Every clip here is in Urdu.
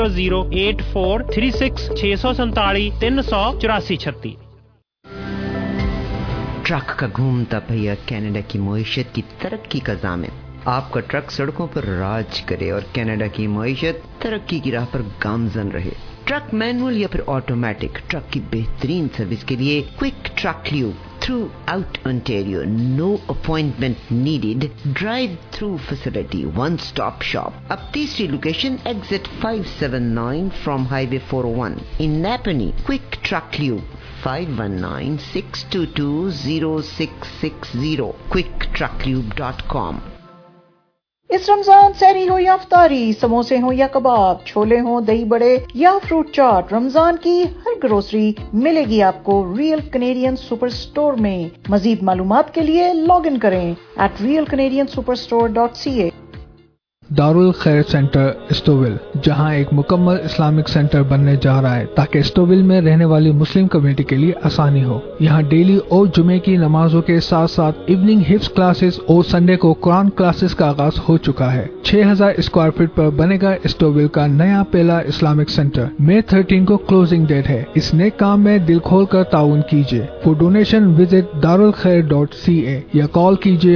0843647 ट्रक का घूमता पहिया कनाडा की मईशत की तरक्की का ज़ामिन। आपका ट्रक सड़कों पर राज करे और कनाडा की मईशत तरक्की की राह पर गामजन रहे। ट्रक मैनुअल या फिर ऑटोमेटिक, ट्रक की बेहतरीन सर्विस के लिए Quick Truck Lube throughout Ontario, no appointment needed, drive through facility, one stop shop. अब तीसरी location exit 579 from highway 401 in Napanee. Quick Truck Lube 5196220660 quicktrucklube.com। इस रमजान सहरी हो या अफ्तारी, समोसे हो या कबाब, छोले हो, दही बड़े या फ्रूट चाट, रमजान की हर ग्रोसरी मिलेगी आपको रियल कैनेडियन सुपर स्टोर में। मजीद मालूमात के लिए लॉग इन करें @realcanadiansuperstore.ca। दारुल खैर सेंटर स्टोविल, जहां एक मुकम्मल इस्लामिक सेंटर बनने जा रहा है ताकि स्टोविल में रहने वाली मुस्लिम कम्युनिटी के लिए आसानी हो। यहां डेली और जुमे की नमाजों के साथ साथ इवनिंग हिफ्ज क्लासेस और संडे को कुरान क्लासेस का आगाज हो चुका है। 6000 स्क्वायर फीट पर बनेगा स्टोविल का नया पहला इस्लामिक सेंटर। मई 13 को क्लोजिंग डेट है। इस नेक काम में दिल खोल कर ताउन कीजिए। फॉर डोनेशन विजिट darulkhair.ca या कॉल कीजिए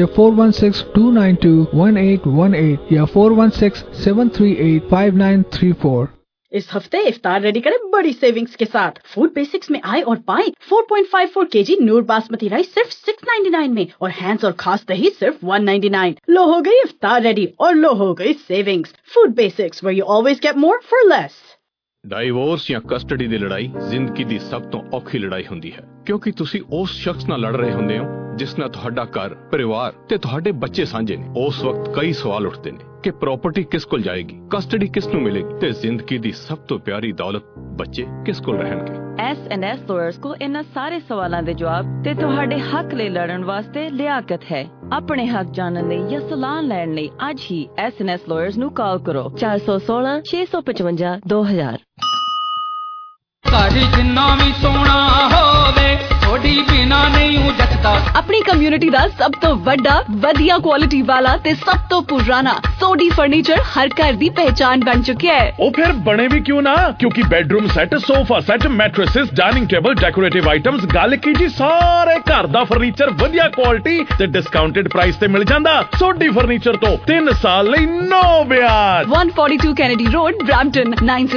416-292-1818 या 416-738-5934। इस हफ्ते इफ्तार रेडी करें बड़ी सेविंग्स के साथ। फूड बेसिक्स में आए और पाएं 4.54 केजी नूर बासमती राइस सिर्फ 699 में और हैंड्स और खास दही सिर्फ 199। लो हो गई इफ्तार रेडी और लो हो गई savings. Food Basics where you always get more for less। Divorce ਜਾਂ ਕਸਟਡੀ ਦੀ ਲੜਾਈ ਜ਼ਿੰਦਗੀ ਦੀ ਸਭ ਤੋਂ ਔਖੀ ਲੜਾਈ ਹੁੰਦੀ ਹੈ, ਕਿਉਂਕਿ ਤੁਸੀਂ ਉਸ ਸ਼ਖਸ ਨਾਲ ਲੜ ਰਹੇ ਹੁੰਦੇ ਹੋ ਜਿਸ ਨਾਲ ਤੁਹਾਡਾ ਘਰ, ਪਰਿਵਾਰ ਤੇ ਤੁਹਾਡੇ ਬੱਚੇ ਸਾਂਝੇ ਨੇ। ਉਸ ਵਕਤ ਕਈ ਸਵਾਲ ਉੱਠਦੇ ਨੇ ਕਿ ਪ੍ਰਾਪਰਟੀ ਕਿਸ ਕੋਲ ਜਾਏਗੀ, ਕਸਟਡੀ ਕਿਸ ਨੂੰ ਮਿਲੇਗੀ ਤੇ ਜ਼ਿੰਦਗੀ ਦੀ ਸਭ ਤੋਂ ਪਿਆਰੀ ਦੌਲਤ ਬੱਚੇ ਕਿਸ ਕੋਲ ਰਹਿਣਗੇ। S&S lawyers को इन्हां सारे सवालों के जवाब ते तुहाडे हक ले लड़न वास्ते लियाकत है। अपने हक जानने लई या सलाह लैण लई आज ही S&S lawyers ਨੂੰ ਕਾਲ ਕਰੋ 416 655 2000। ਸਾਡੀ ਜਿੰਨਾ ਵੀ ਸੋਹਣਾ ਹੋਵੇ ਥੋੜੀ ਬਿਨਾ ਨਹੀਂ ਜੱਟਦਾ। अपनी कम्युनिटी ਦਾ ਸਭ ਤੋਂ ਵੱਡਾ, ਵਧੀਆ ਕੁਆਲਿਟੀ ਵਾਲਾ ਤੇ ਸਭ ਤੋਂ ਪੁਰਾਣਾ ਸੋਡੀ ਫਰਨੀਚਰ ਹਰ ਘਰ ਦੀ ਪਹਿਚਾਨ ਬਣ ਚੁੱਕਿਆ ਹੈ। ਉਹ ਫਿਰ ਬਣੇ ਵੀ ਕਿਉਂ ਨਾ, ਕਿਉਂਕਿ bedroom set, sofa set, mattresses, dining table, decorative items, ਗੱਲ ਕੀ ਜੀ ਸਾਰੇ ਘਰ ਦਾ ਫਰਨੀਚਰ ਵਧੀਆ ਕੁਆਲਿਟੀ ਤੇ ਡਿਸਕਾਊਂਟਡ ਪ੍ਰਾਈਸ ਤੇ ਮਿਲ ਜਾਂਦਾ। ਸੋਡੀ ਫਰਨੀਚਰ ਤੋਂ 3 ਸਾਲ ਲਈ ਨੋ ਵਿਆਜ। 142 Kennedy Road, Brampton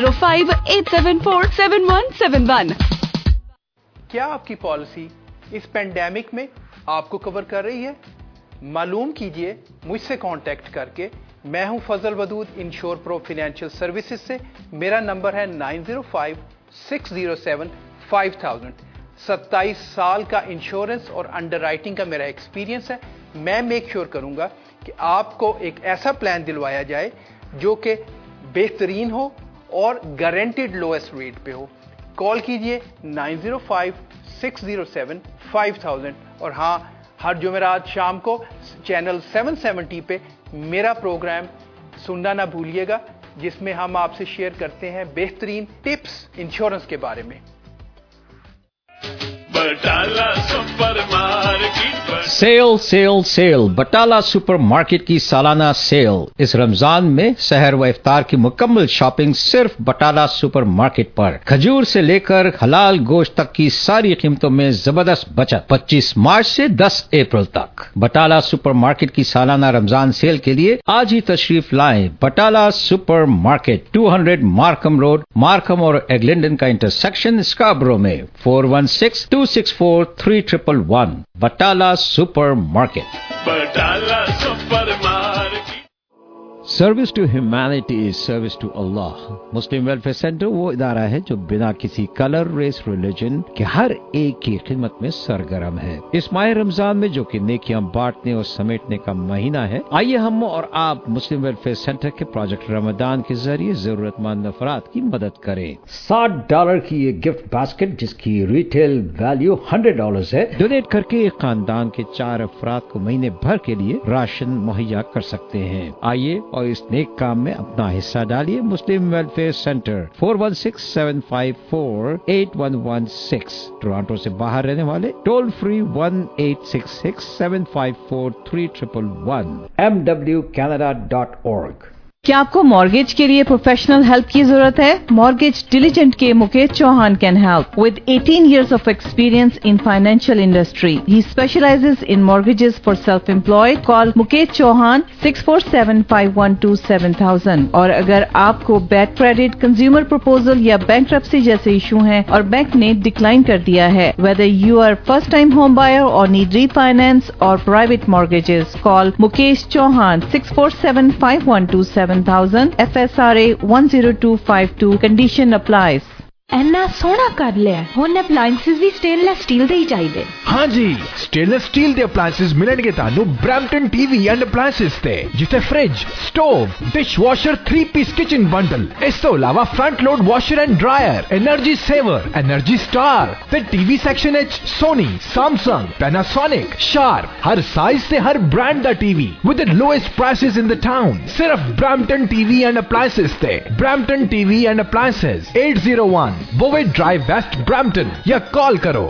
9058747171। क्या आपकी पॉलिसी इस पेंडेमिक में आपको कवर कर रही है? मालूम कीजिए मुझसे कांटेक्ट करके। मैं हूं Fazal Wadood Insure Pro financial services से। मेरा नंबर है 9056075000। 27 साल का इंश्योरेंस और अंडरराइटिंग का मेरा एक्सपीरियंस है। मैं मेक श्योर करूंगा कि आपको एक ऐसा प्लान दिलवाया जाए जो कि बेहतरीन हो और गारंटीड लोएस्ट रेट पे हो। कॉल कीजिए 9056075000। और हाँ, हर जुमेरात शाम को चैनल 770 पे मेरा प्रोग्राम सुनना ना भूलिएगा, जिसमें हम आपसे शेयर करते हैं बेहतरीन टिप्स इंश्योरेंस के बारे में। Batala super market sale sale sale Batala super market की सालाना सेल। इस रमजान में सहर व इफ्तार की मुकम्मल शॉपिंग सिर्फ बटाला सुपर मार्केट पर। खजूर से लेकर हलाल गोश्त तक की सारी कीमतों में जबरदस्त बचत। 25 मार्च से 10 अप्रैल तक बटाला सुपर मार्केट की सालाना रमजान सेल के लिए आज ही तशरीफ लाएं। Batala super market 200 Markham road, Markham और एग्लिंडन का इंटरसेक्शन, स्काब्रो में। 416-264-3111। Batala super market. Batala super market. Service to humanity is service to अल्लाह। मुस्लिम वेलफेयर सेंटर वो इदारा है जो बिना किसी कलर, रेस, रिलीजन के हर एक की खिदमत में सरगर्म है। इस माह रमजान में जो कि नेकियां बांटने और समेटने का महीना है, आइए हम और आप मुस्लिम वेलफेयर सेंटर के प्रोजेक्ट रमजान के जरिए जरूरतमंद अफराद की मदद करें। $60 की ये गिफ्ट बास्केट जिसकी रिटेल वैल्यू $100 है, डोनेट करके एक खानदान के 4 अफराद को महीने भर के लिए राशन मुहैया कर सकते हैं। आइए और इस नेक काम में अपना हिस्सा डालिए। मुस्लिम वेलफेयर सेंटर 416-754-8116। टोरंटो से बाहर रहने वाले टोल फ्री 1-866-754-3111 mwcanada.org। क्या आपको मॉर्गेज के लिए प्रोफेशनल हेल्प की जरूरत है? मॉर्गेज डिलीजेंट के Mukesh Chauhan can help with 18 years of experience in financial industry. He specializes in mortgages for self-employed. Call Mukesh Chauhan 647-512-7000. और अगर आपको बैड क्रेडिट, कंज्यूमर प्रपोजल या बैंकरप्सी जैसे इशू हैं और बैंक ने डिक्लाइन कर दिया है, whether you are first time home buyer or need refinance or private mortgages, call Mukesh Chauhan 647-512-7000. FSRA 10252. Condition applies. ਇੰਨਾ ਸੋਹਣਾ ਕਰ ਲਿਆ ਹੁਣ ਅਪਲਾਈਐਂਸਿਸ ਵੀ ਸਟੇਨਲੈਸ ਸਟੀਲ ਦੇ ਹੀ ਚਾਹੀਦੇ। हाँ जी, स्टेनलेस स्टील ਦੇ ਅਪਲਾਈਐਂਸਿਸ ਮਿਲਣਗੇ ਤੁਹਾਨੂੰ ਬ੍ਰੈਂਪਟਨ ਟੀਵੀ ਐਂਡ ਅਪਲਾਈਐਂਸਿਸ ਤੇ, ਜਿੱਥੇ fridge, stove, dishwasher 3-piece kitchen bundle, ਇਸ ਤੋਂ ਇਲਾਵਾ front load washer and dryer, energy saver, energy star ਤੇ ਟੀਵੀ ਸੈਕਸ਼ਨ ਵਿੱਚ ਸੋਨੀ, ਸੈਮਸੰਗ, ਪੈਨਾਸੋਨਿਕ, ਸ਼ਾਰਪ, ਹਰ ਸਾਈਜ਼ ਤੇ ਹਰ ਬ੍ਰਾਂਡ ਦਾ TV with the lowest prices in the town. ਸਿਰਫ ਬ੍ਰੈਂਪਟਨ ਟੀਵੀ ਐਂਡ ਅਪਲਾਈਐਂਸਿਸ ਤੇ। Brampton TV and appliances 801 Bovett Drive West Brampton या कॉल करो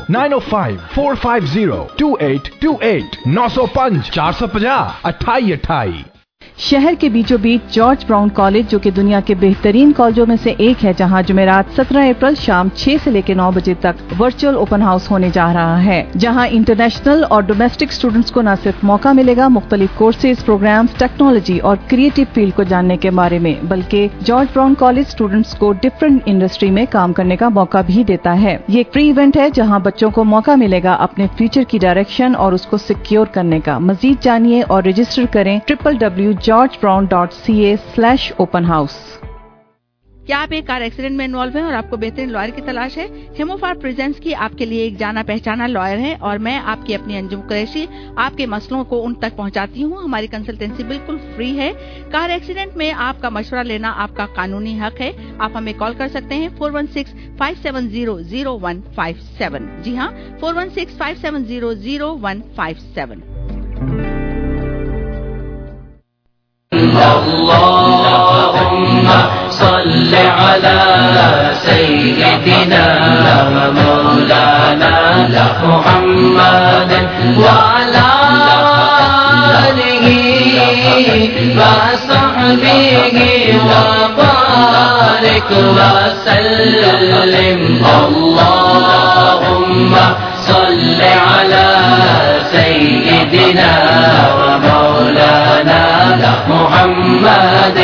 905-450-2828 905 450 2828। शहर के बीचों बीच जॉर्ज ब्राउन कॉलेज, जो कि दुनिया के बेहतरीन कॉलेजों में से एक है, जहां जुमेरात 17 अप्रैल शाम 6 से लेकर 9 बजे तक वर्चुअल ओपन हाउस होने जा रहा है, जहां इंटरनेशनल और डोमेस्टिक स्टूडेंट्स को न सिर्फ मौका मिलेगा मुख्तलिफ कोर्सेज, प्रोग्राम्स, टेक्नोलॉजी और क्रिएटिव फील्ड को जानने के बारे में, बल्कि जॉर्ज ब्राउन कॉलेज स्टूडेंट्स को डिफरेंट इंडस्ट्री में काम करने का मौका भी देता है। ये एक फ्री इवेंट है जहाँ बच्चों को मौका मिलेगा अपने फ्यूचर की डायरेक्शन और उसको सिक्योर करने का। मजीद जानिए और रजिस्टर करें www.georgebrown.ca/open house। क्या आप एक कार एक्सीडेंट में इन्वॉल्व हैं और आपको बेहतरीन लॉयर की तलाश है? हेमोफार प्रेजेंट्स की आपके लिए एक जाना पहचाना लॉयर है और मैं आपकी अपनी अंजुम कुरैशी आपके मसलों को उन तक पहुंचाती हूं। हमारी कंसल्टेंसी बिल्कुल फ्री है। कार एक्सीडेंट में आपका मशवरा लेना आपका कानूनी हक है। आप हमें कॉल कर सकते हैं 416-570-0157। जी हाँ, 416-570-0157। اللهم صل على سيدنا ومولانا محمد وعلى آله وصحبه وبارك وسلم اللهم صل على سيدنا ومولانا محمد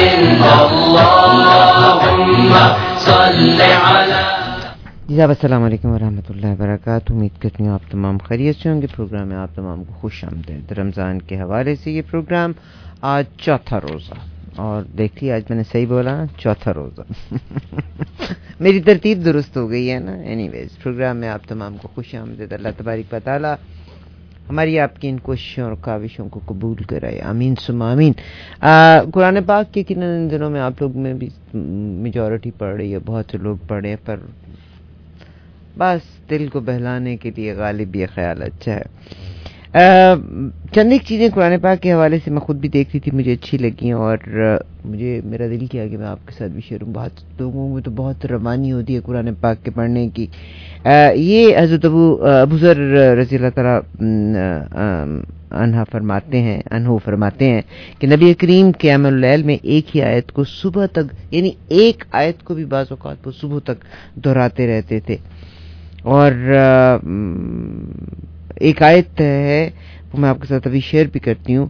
اللهم صل على जी साहब, अस्सलाम वालेकुम वरहमतुल्लाहि वबरकातुहू। उम्मीद करती हूँ आप तमाम खैरियत से होंगे। प्रोग्राम में आप तमाम को खुश आमदीद। रमज़ान के हवाले से ये प्रोग्राम आज चौथा रोज़ा, और देखिए आज मैंने सही बोला ना, चौथा रोज़ा। मेरी तरतीब दुरुस्त हो गई है ना। एनीवेज, प्रोग्राम में आप तमाम को खुश आमदीद। अल्लाह तबारक व तआला हमारी आपकी इन कोशिशों और काविशों को कबूल कराए, आमीन सुम्मा आमीन। कुरान पाक के इन दिनों में आप लोग में भी मेजॉरिटी पढ़ रही है, बहुत से लोग पढ़े, पर बस दिल को बहलाने के लिए गालिब ये ख्याल अच्छा है। चंद एक चीज़ें कुरान पाक के हवाले से मैं खुद भी देख रही थी, मुझे अच्छी लगी, और मुझे मेरा दिल किया कि मैं आपके साथ भी शेयर हूँ। बहुत लोगों में तो बहुत रवानी होती है कुरान पाक के पढ़ने की। ये हज़रत अबू ज़र रज़ी अल्लाह तआला अन्हु फरमाते हैं कि नबी करीम क़ियामुल लैल में एक ही आयत को सुबह तक, यानी एक आयत को भी बाज़ औक़ात वो सुबह तक दोहराते रहते थे। और एक आयत है वो मैं आपके साथ अभी शेयर भी करती हूँ।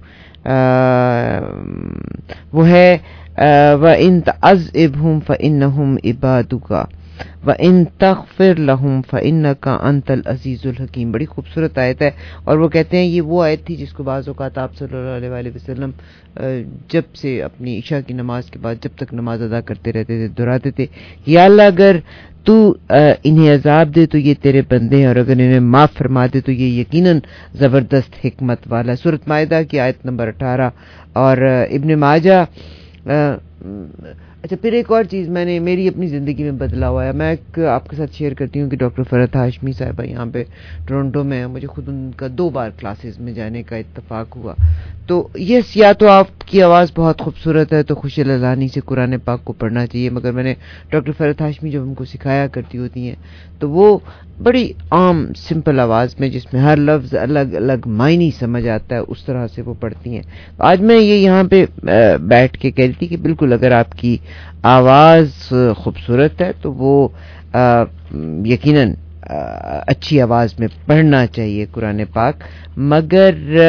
वो है व इन तअज़िबहुम फ़इन्नहुम इबादुका व इन तग़फ़िर लहुम फ़इन्नका अंतल अज़ीज़ुल हकीम। बड़ी खूबसूरत आयत है, और वो कहते हैं ये वो आयत थी जिसको बाज़ औक़ात आप सल्लल्लाहु अलैहि वसल्लम जब से अपनी इशा की नमाज के बाद जब तक नमाज अदा करते रहते थे दोहराते थे, या अल्लाह अगर तू इन्हें अजाब दे तो ये तेरे बंदे हैं, और अगर इन्हें माफ़ फरमा दे तो ये यकीनन ज़बरदस्त हिकमत वाला। सूरत माइदा की आयत नंबर 18 और इब्न माजा। अच्छा, फिर एक और चीज़ मैंने मेरी अपनी ज़िंदगी में बदलाव आया, मैं आपके साथ शेयर करती हूँ कि डॉक्टर फ़रहत हाशमी साहिबा यहाँ पे टोरंटो में है। मुझे खुद उनका 2 बार क्लासेस में जाने का इत्तेफाक हुआ। तो यस, या तो आपकी आवाज़ बहुत खूबसूरत है तो खुश ललानी से कुरान पाक को पढ़ना चाहिए, मगर मैंने डॉक्टर फ़रहत हाशमी जब हमको सिखाया करती होती हैं तो वो बड़ी आम सिंपल आवाज़ में, जिसमें हर लफ्ज़ अलग अलग मायने समझ आता है, उस तरह से वो पढ़ती हैं। आज मैं ये यहाँ पे बैठ के कह रही थी कि बिल्कुल اگر آپ کی آواز خوبصورت ہے تو وہ یقیناً اچھی آواز میں پڑھنا چاہیے قرآن پاک، مگر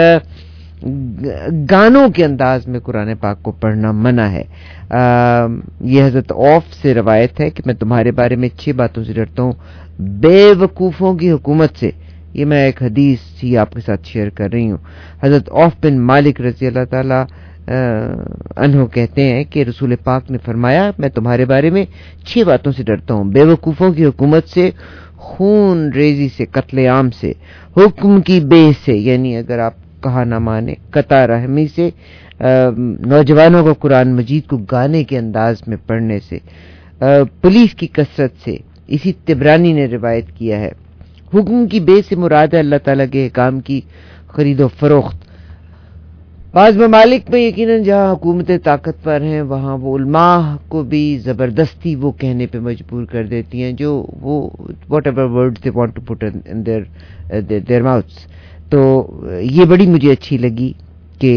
گانوں کے انداز میں قرآن پاک کو پڑھنا منع ہے۔ یہ حضرت عوف سے روایت ہے کہ میں تمہارے بارے میں 6 باتوں سے ڈرتا ہوں، بے وقوفوں کی حکومت سے۔ یہ میں ایک حدیث ہی آپ کے ساتھ شیئر کر رہی ہوں۔ حضرت عوف بن مالک رضی اللہ تعالی عنہ کہتے ہیں کہ رسول پاک نے فرمایا میں تمہارے بارے میں 6 باتوں سے ڈرتا ہوں، بے وقوفوں کی حکومت سے، خون ریزی سے، قتل عام سے، حکم کی بے سے، یعنی اگر آپ کہا نہ مانے، قطع رحمی سے، نوجوانوں کو قرآن مجید کو گانے کے انداز میں پڑھنے سے، پولیس کی کثرت سے۔ اسی طبرانی نے روایت کیا ہے۔ حکم کی بے سے مراد ہے اللہ تعالیٰ کے احکام کی خرید و فروخت۔ بعض ممالک میں یقیناً جہاں حکومتیں طاقتور ہیں وہاں وہ علماء کو بھی زبردستی وہ کہنے پہ مجبور کر دیتی ہیں جو وہ whatever words they want to put in their mouths. تو یہ بڑی مجھے اچھی لگی کہ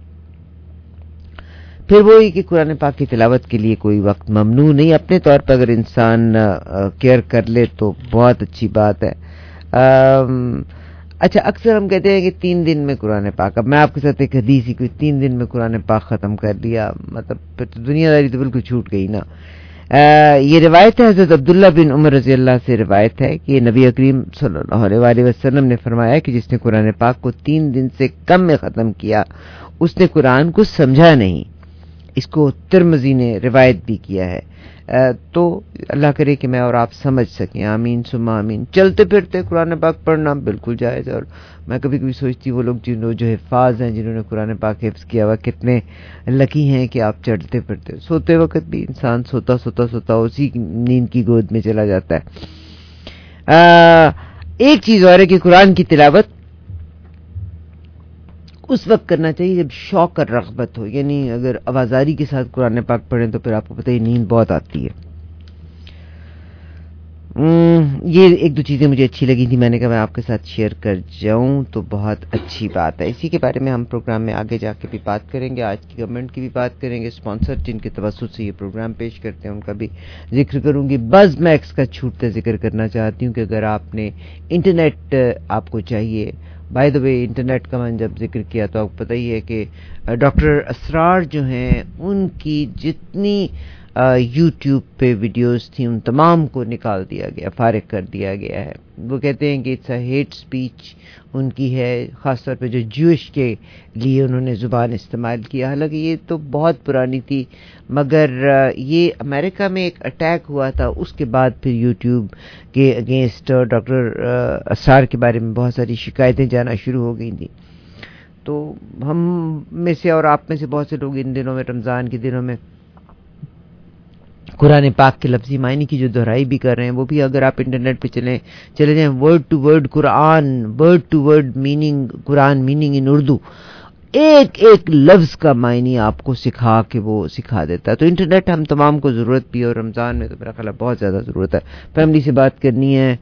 پھر وہی کہ قرآن پاک کی تلاوت کے لیے کوئی وقت ممنوع نہیں، اپنے طور پر اگر انسان کیئر کر لے تو بہت اچھی بات ہے۔ اچھا، اکثر ہم کہتے ہیں کہ 3 دن میں قرآن پاک، اب میں آپ کے ساتھ ایک حدیث ہی کوئی 3 دن میں قرآن پاک ختم کر لیا، مطلب پھر تو دنیا داری تو بالکل چھوٹ گئی نا۔ یہ روایت ہے حضرت عبداللہ بن عمر رضی اللہ سے روایت ہے کہ نبی کریم صلی اللہ علیہ وسلم نے فرمایا کہ جس نے قرآن پاک کو 3 دن سے کم میں ختم کیا اس نے قرآن کو سمجھا نہیں۔ اس کو ترمذی نے روایت بھی کیا ہے۔ تو اللہ کرے کہ میں اور آپ سمجھ سکیں، آمین ثم آمین۔ چلتے پھرتے قرآن پاک پڑھنا بالکل جائز ہے، اور میں کبھی کبھی سوچتی وہ لوگ جو حفاظ ہیں جنہوں نے قرآن پاک حفظ کیا ہوا کتنے لکی ہیں کہ آپ چلتے پھرتے سوتے وقت بھی انسان سوتا اسی نیند کی گود میں چلا جاتا ہے۔ ایک چیز اور ہے کہ قرآن کی تلاوت اس وقت کرنا چاہیے جب شوق اور رغبت ہو، یعنی اگر آوازاری کے ساتھ قرآن پاک پڑھیں تو پھر آپ کو پتہ ہی نیند بہت آتی ہے۔ یہ 1-2 چیزیں مجھے اچھی لگی تھی، میں نے کہا میں آپ کے ساتھ شیئر کر جاؤں تو بہت اچھی بات ہے۔ اسی کے بارے میں ہم پروگرام میں آگے جا کے بھی بات کریں گے، آج کی گورنمنٹ کی بھی بات کریں گے، اسپانسر جن کے توسط سے یہ پروگرام پیش کرتے ہیں ان کا بھی ذکر کروں گی۔ بز میکس کا چھوٹتا ذکر کرنا چاہتی ہوں کہ اگر آپ نے انٹرنیٹ آپ کو چاہیے، بائی دا وے انٹرنیٹ کا میں نے جب ذکر کیا تو آپ کو پتہ ہی ہے کہ ڈاکٹر اسرار جو ہیں ان کی جتنی یوٹیوب پہ ویڈیوز تھیں ان تمام کو نکال دیا گیا، فارغ کر دیا گیا ہے۔ وہ کہتے ہیں کہ اٹس اے ہیٹ سپیچ ان کی ہے، خاص طور پہ جو جوش کے لیے انہوں نے زبان استعمال کیا، حالانکہ یہ تو بہت پرانی تھی، مگر یہ امریکہ میں ایک اٹیک ہوا تھا، اس کے بعد پھر یوٹیوب کے اگینسٹ ڈاکٹر اسرار کے بارے میں بہت ساری شکایتیں جانا شروع ہو گئی تھیں۔ تو ہم میں سے اور آپ میں سے بہت سے لوگ ان دنوں میں، رمضان کے دنوں میں، قرآن پاک کے لفظی معنی کی جو دہرائی بھی کر رہے ہیں، وہ بھی اگر آپ انٹرنیٹ پہ چلے جائیں، ورڈ ٹو ورڈ قرآن، ورڈ ٹو ورڈ میننگ قرآن، میننگ ان اردو، ایک لفظ کا معنی آپ کو سکھا دیتا ہے۔ تو انٹرنیٹ ہم تمام کو ضرورت بھی ہے، اور رمضان میں تو میرا خیال ہے بہت زیادہ ضرورت ہے۔ فیملی سے بات کرنی ہے،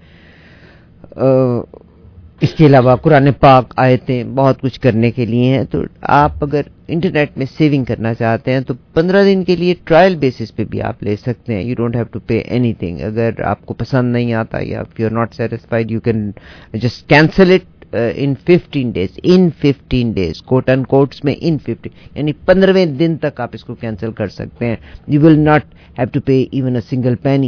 اس کے علاوہ قرآن پاک آیتیں بہت کچھ کرنے کے لیے ہیں۔ تو آپ اگر انٹرنیٹ میں سیونگ کرنا چاہتے ہیں تو 15 دن کے لیے ٹرائل بیسس پہ بھی آپ لے سکتے ہیں۔ You don't have to pay اینی تھنگ۔ اگر آپ کو پسند نہیں آتا یا if you are not satisfied, you can just cancel it in 15 days quote in quotes میں in 15 یعنی 15ویں دن تک آپ اس کو کینسل کر سکتے ہیں۔ you will not have to pay even a single penny۔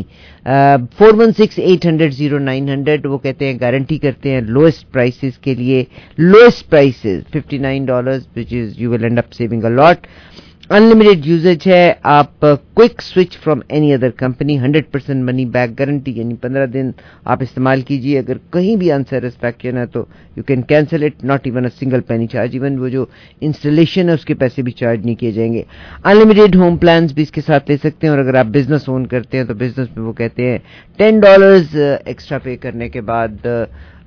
4168000900 وہ کہتے ہیں گارنٹی کرتے ہیں لوئسٹ پرائسز کے لیے، lowest prices $59 which is you will end up saving a lot۔ Unlimited usage ہے، آپ quick switch from any other company, 100% money back guarantee, یعنی 15 دن آپ استعمال کیجئے، اگر کہیں بھی انسیٹسفیکشن ہے تو you can cancel it, not even a single penny charge, even وہ جو انسٹالیشن ہے اس کے پیسے بھی چارج نہیں کیے جائیں گے۔ انلمیٹڈ ہوم پلانز بھی اس کے ساتھ لے سکتے ہیں، اور اگر آپ بزنس اون کرتے ہیں تو بزنس میں وہ کہتے ہیں $10 ایکسٹرا پے کرنے کے بعد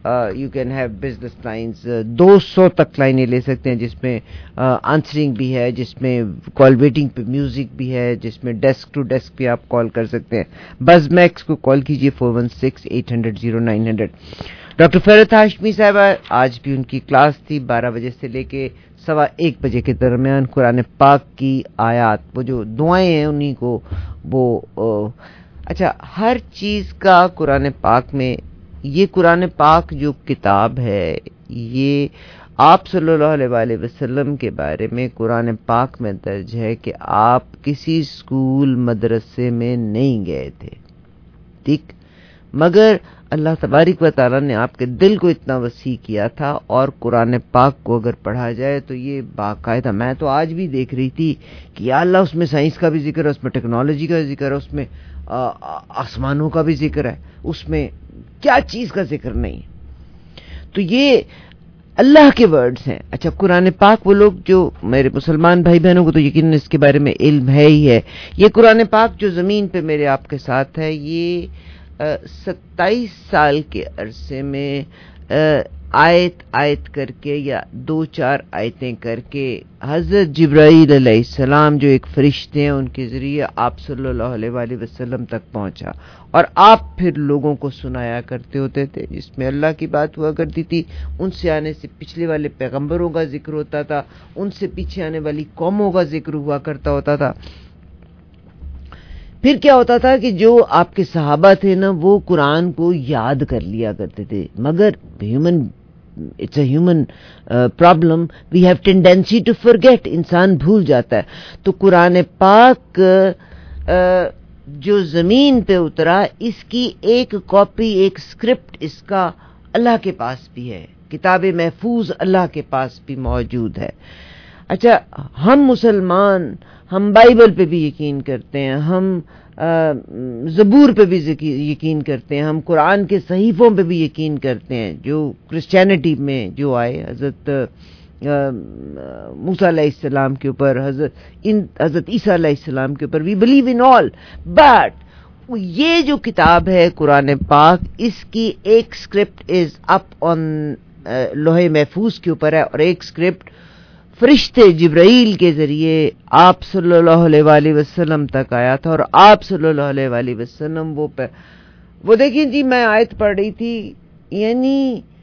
you can have business lines 200 تک لائنیں لے سکتے ہیں، جس میں آنسرنگ بھی ہے، جس میں کال ویٹنگ پہ میوزک بھی ہے، جس میں ڈیسک ٹو ڈیسک بھی آپ کال کر سکتے ہیں۔ بز میکس کو کال کیجیے 416-800-0900۔ ڈاکٹر فرحت ہاشمی صاحبہ، آج بھی ان کی کلاس تھی 12 بجے سے لے کے 1:15 بجے کے درمیان۔ قرآن پاک کی آیات، وہ جو دعائیں ہیں انہیں کو وہ اچھا ہر چیز کا قرآن پاک میں، یہ قرآن پاک جو کتاب ہے یہ آپ صلی اللہ علیہ وآلہ وسلم کے بارے میں قرآن پاک میں درج ہے کہ آپ کسی اسکول مدرسے میں نہیں گئے تھے، ٹھیک، مگر اللہ تبارک و تعالیٰ نے آپ کے دل کو اتنا وسیع کیا تھا، اور قرآن پاک کو اگر پڑھا جائے تو یہ باقاعدہ، میں تو آج بھی دیکھ رہی تھی کہ یا اللہ اس میں سائنس کا بھی ذکر ہے، اس میں ٹیکنالوجی کا ذکر ہے، اس میں آسمانوں کا بھی ذکر ہے، اس میں کیا چیز کا ذکر نہیں۔ تو یہ اللہ کے ورڈز ہیں۔ اچھا قرآن پاک، وہ لوگ جو میرے مسلمان بھائی بہنوں کو تو یقیناً اس کے بارے میں علم ہے ہی ہے، یہ قرآن پاک جو زمین پہ میرے آپ کے ساتھ ہے، یہ 27 سال کے عرصے میں آیت آیت کر کے یا 2-4 آیتیں کر کے حضرت جبرائیل علیہ السلام جو ایک فرشتے ہیں ان کے ذریعے آپ صلی اللہ علیہ وآلہ وسلم تک پہنچا، اور آپ پھر لوگوں کو سنایا کرتے ہوتے تھے، جس میں اللہ کی بات ہوا کرتی تھی، ان سے آنے سے پچھلے والے پیغمبروں کا ذکر ہوتا تھا، ان سے پیچھے آنے والی قوموں کا ذکر ہوا کرتا ہوتا تھا۔ پھر کیا ہوتا تھا کہ جو آپ کے صحابہ تھے نا، وہ قرآن کو یاد کر لیا کرتے تھے، مگر it's a human problem, we have tendency to forget, انسان بھول جاتا ہے۔ تو قرآن پاک جو زمین پہ اترا، اس کی ایک کاپی، ایک اسکرپٹ اس کا اللہ کے پاس بھی ہے، کتاب محفوظ اللہ کے پاس بھی موجود ہے۔ اچھا ہم مسلمان، ہم بائبل پہ بھی یقین کرتے ہیں، ہم زبور پہ بھی یقین کرتے ہیں، ہم قرآن کے صحیفوں پہ بھی یقین کرتے ہیں جو کرسچینٹی میں جو آئے، حضرت موسیٰ علیہ السلام کے اوپر، حضرت عیسیٰ علیہ السلام کے اوپر، we believe in all, but یہ جو کتاب ہے قرآن پاک، اس کی ایک اسکرپٹ از اپ آن لوح محفوظ کے اوپر ہے، اور ایک اسکرپٹ فرشتے جبرائیل کے ذریعے آپ صلی اللہ علیہ وآلہ وسلم تک آیا تھا، اور آپ صلی اللہ علیہ وآلہ وسلم وہ دیکھیں جی، میں آیت پڑھ رہی تھی، یعنی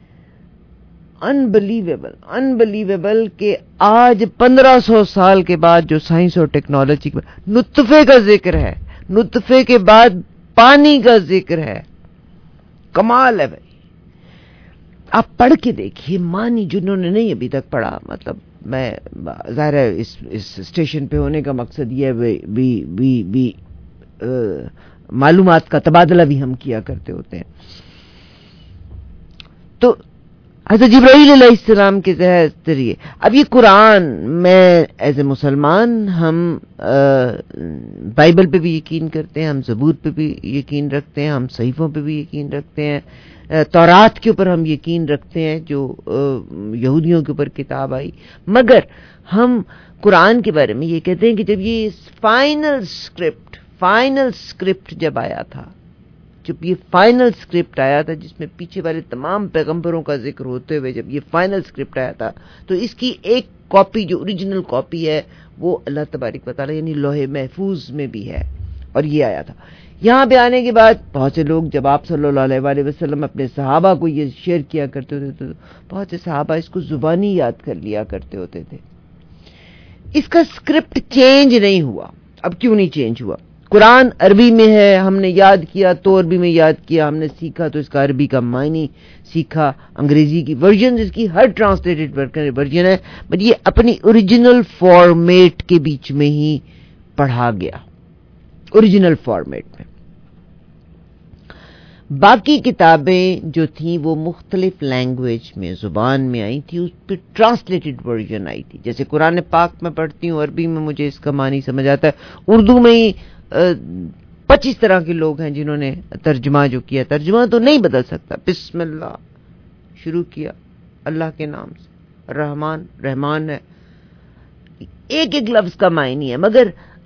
انبلیویبل کہ آج 1500 سال کے بعد جو سائنس اور ٹیکنالوجی کے بعد نطفے کا ذکر ہے، نطفے کے بعد پانی کا ذکر ہے، کمال ہے بھائی۔ آپ پڑھ کے دیکھیے، مانی جنہوں نے نہیں ابھی تک پڑھا، مطلب میں ظاہر ہے اس اسٹیشن پہ ہونے کا مقصد یہ ہے معلومات کا تبادلہ بھی ہم کیا کرتے ہوتے ہیں۔ تو حضرت جبرائیل علیہ السلام کے ذریعے اب یہ قرآن، میں ایز اے مسلمان، ہم بائبل پہ بھی یقین کرتے ہیں، ہم زبور پہ بھی یقین رکھتے ہیں، ہم صحیفوں پہ بھی یقین رکھتے ہیں، تورات کے اوپر ہم یقین رکھتے ہیں جو یہودیوں کے اوپر کتاب آئی، مگر ہم قرآن کے بارے میں یہ کہتے ہیں کہ جب یہ فائنل اسکرپٹ جب آیا تھا، جب یہ فائنل اسکرپٹ آیا تھا، جس میں پیچھے والے تمام پیغمبروں کا ذکر ہوتے ہوئے جب یہ فائنل اسکرپٹ آیا تھا، تو اس کی ایک کاپی جو اوریجنل کاپی ہے وہ اللہ تبارک و تعالیٰ یعنی لوح محفوظ میں بھی ہے، اور یہ آیا تھا۔ یہاں پہ آنے کے بعد بہت سے لوگ، جب آپ صلی اللہ علیہ وآلہ وسلم اپنے صحابہ کو یہ شیئر کیا کرتے ہوتے تو بہت سے صحابہ اس کو زبانی یاد کر لیا کرتے ہوتے تھے۔ اس کا اسکرپٹ چینج نہیں ہوا۔ اب کیوں نہیں چینج ہوا؟ قرآن عربی میں ہے، ہم نے یاد کیا تو عربی میں یاد کیا، ہم نے سیکھا تو اس کا عربی کا معنی سیکھا، انگریزی کی ورژن اس کی ہر ٹرانسلیٹڈ ورژن ہے، بٹ یہ اپنی اوریجنل فارمیٹ کے بیچ میں ہی پڑھا گیا، اوریجنل فارمیٹ میں۔ باقی کتابیں جو تھیں وہ مختلف لینگویج میں، زبان میں آئی تھی، اس پہ ٹرانسلیٹڈ ورژن آئی تھی۔ جیسے قرآن پاک میں پڑھتی ہوں، عربی میں مجھے اس کا معنی سمجھ آتا ہے، اردو میں ہی 25 طرح کے لوگ ہیں جنہوں نے ترجمہ جو کیا، ترجمہ تو نہیں بدل سکتا، بسم اللہ شروع کیا اللہ کے نام سے، رحمان ہے، ایک ایک لفظ کا معنی ہے، مگر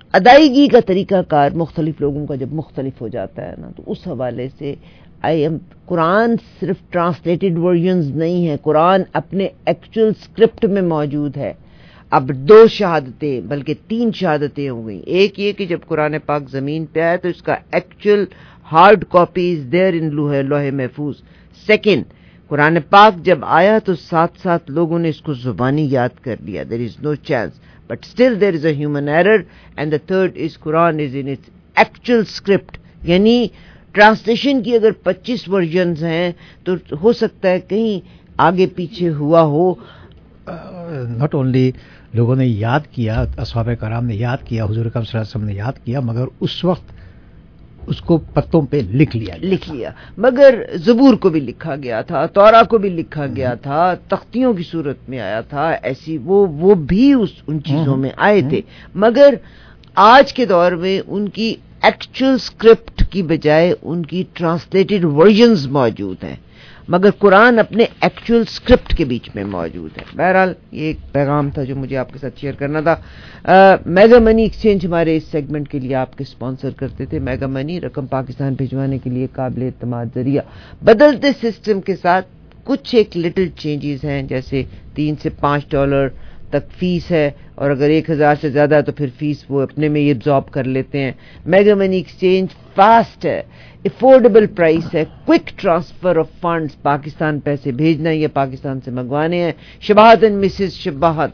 ادائیگی کا طریقہ کار مختلف لوگوں کا جب مختلف ہو جاتا ہے نا، تو اس حوالے سے قرآن صرف ٹرانسلیٹڈ ورژنز نہیں ہے، قرآن اپنے ایکچوئل اسکرپٹ میں موجود ہے. اب 2 شہادتیں بلکہ 3 شہادتیں ہو گئیں. ایک یہ کہ جب قرآن پاک زمین پہ آیا تو اس کا actual hard copy is there in لوح محفوظ. سیکنڈ، قرآن پاک جب آیا تو ساتھ ساتھ لوگوں نے اس کو زبانی یاد کر لیا. There is no chance but still there is a human error. And the third is قرآن is in its actual script. یعنی ٹرانسلیشن کی اگر 25 ورژنز ہیں تو ہو سکتا ہے کہیں آگے پیچھے ہوا ہو. ناٹ اونلی لوگوں نے یاد کیا، اصحاب کرام نے یاد کیا، حضور اکرم صلی اللہ علیہ وسلم نے یاد کیا، مگر اس وقت اس کو پتوں پہ لکھ لیا. مگر زبور کو بھی لکھا گیا تھا، تورا کو بھی لکھا گیا تھا، تختیوں کی صورت میں آیا تھا. ایسی وہ بھی ان چیزوں میں آئے تھے. مگر آج کے دور میں ان کی ایکچوئل اسکرپٹ کی بجائے ان کی ٹرانسلیٹڈ ورژنز موجود ہیں، مگر قرآن اپنے ایکچوئل اسکرپٹ کے بیچ میں موجود ہے. بہرحال یہ ایک پیغام تھا جو مجھے آپ کے ساتھ شیئر کرنا تھا. میگا منی ایکسچینج ہمارے اس سیگمنٹ کے لیے آپ کے اسپانسر کرتے تھے. میگا منی رقم پاکستان بھجوانے کے لیے قابل اعتماد ذریعہ. بدلتے سسٹم کے ساتھ کچھ ایک لٹل چینجز ہیں، جیسے $3 سے $5 تک فیس ہے، اور اگر 1000 سے زیادہ ہے تو پھر فیس وہ اپنے میں یہ ابزارب کر لیتے ہیں. میگا منی ایکسچینج فاسٹ ہے، افورڈیبل پرائس ہے، quick transfer of funds, Pakistan پیسے بھیجنا یا پاکستان سے منگوانے ہیں. شباہت اینڈ مسز شباہت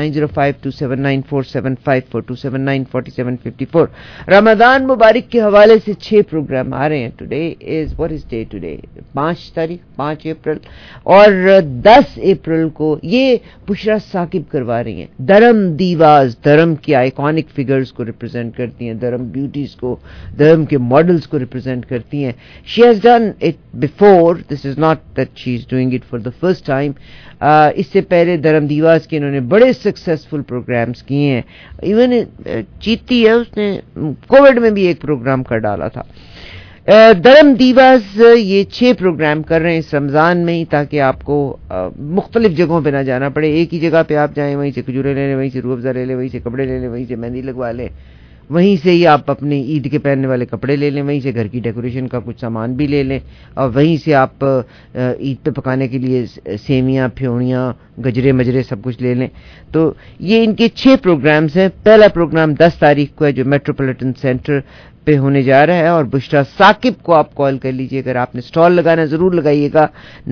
9052794754 2794754. رمضان مبارک کے حوالے سے 6 پروگرام آ رہے ہیں. Today is what is day today 5 April, اور 10 اپریل کو یہ بشرا ثاقب کروا رہی ہیں. دھرم دیواز، دھرم کی آئیکونک فگرز کو ریپرزینٹ کرتی ہیں، دھرم بیوٹیز کو، دھرم کے ماڈلز کو ریپرزینٹ کرتی ہیں. She has done it before, this is not that she is doing it for the first time. اس سے پہلے دھرم دیواز کے انہوں نے بڑے سکسیسفل پروگرامز کیے ہیں. ایون چیتی ہے، اس نے کووڈ میں بھی ایک پروگرام کر ڈالا تھا. دھرم دیواز یہ 6 پروگرام کر رہے ہیں اس رمضان میں ہی، تاکہ آپ کو مختلف جگہوں پہ نہ جانا پڑے. ایک ہی جگہ پہ آپ جائیں، وہیں سے کھجورے لے لیں، وہیں سے روح افزا لے لیں، وہیں سے کپڑے لے لیں، وہیں سے مہندی لگوا لیں، وہیں سے ہی آپ اپنے عید کے پہننے والے کپڑے لے لیں، وہیں سے گھر کی ڈیکوریشن کا کچھ سامان بھی لے لیں، اور وہیں سے آپ عید پہ پکانے کے لیے سیویاں، پھیوڑیاں، گجرے مجرے سب کچھ لے لیں. تو یہ ان کے 6 پروگرامز ہیں. پہلا پروگرام 10 تاریخ کو ہے جو میٹروپولیٹن سینٹر پہ ہونے جا رہا ہے، اور بشرا ثاقب کو آپ کال کر لیجئے. اگر آپ نے سٹال لگانا ضرور لگائیے گا.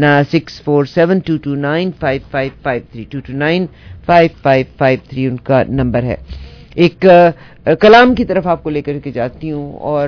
6472295553 2295553 ان کا نمبر ہے. ایک کلام کی طرف آپ کو لے کر کے جاتی ہوں، اور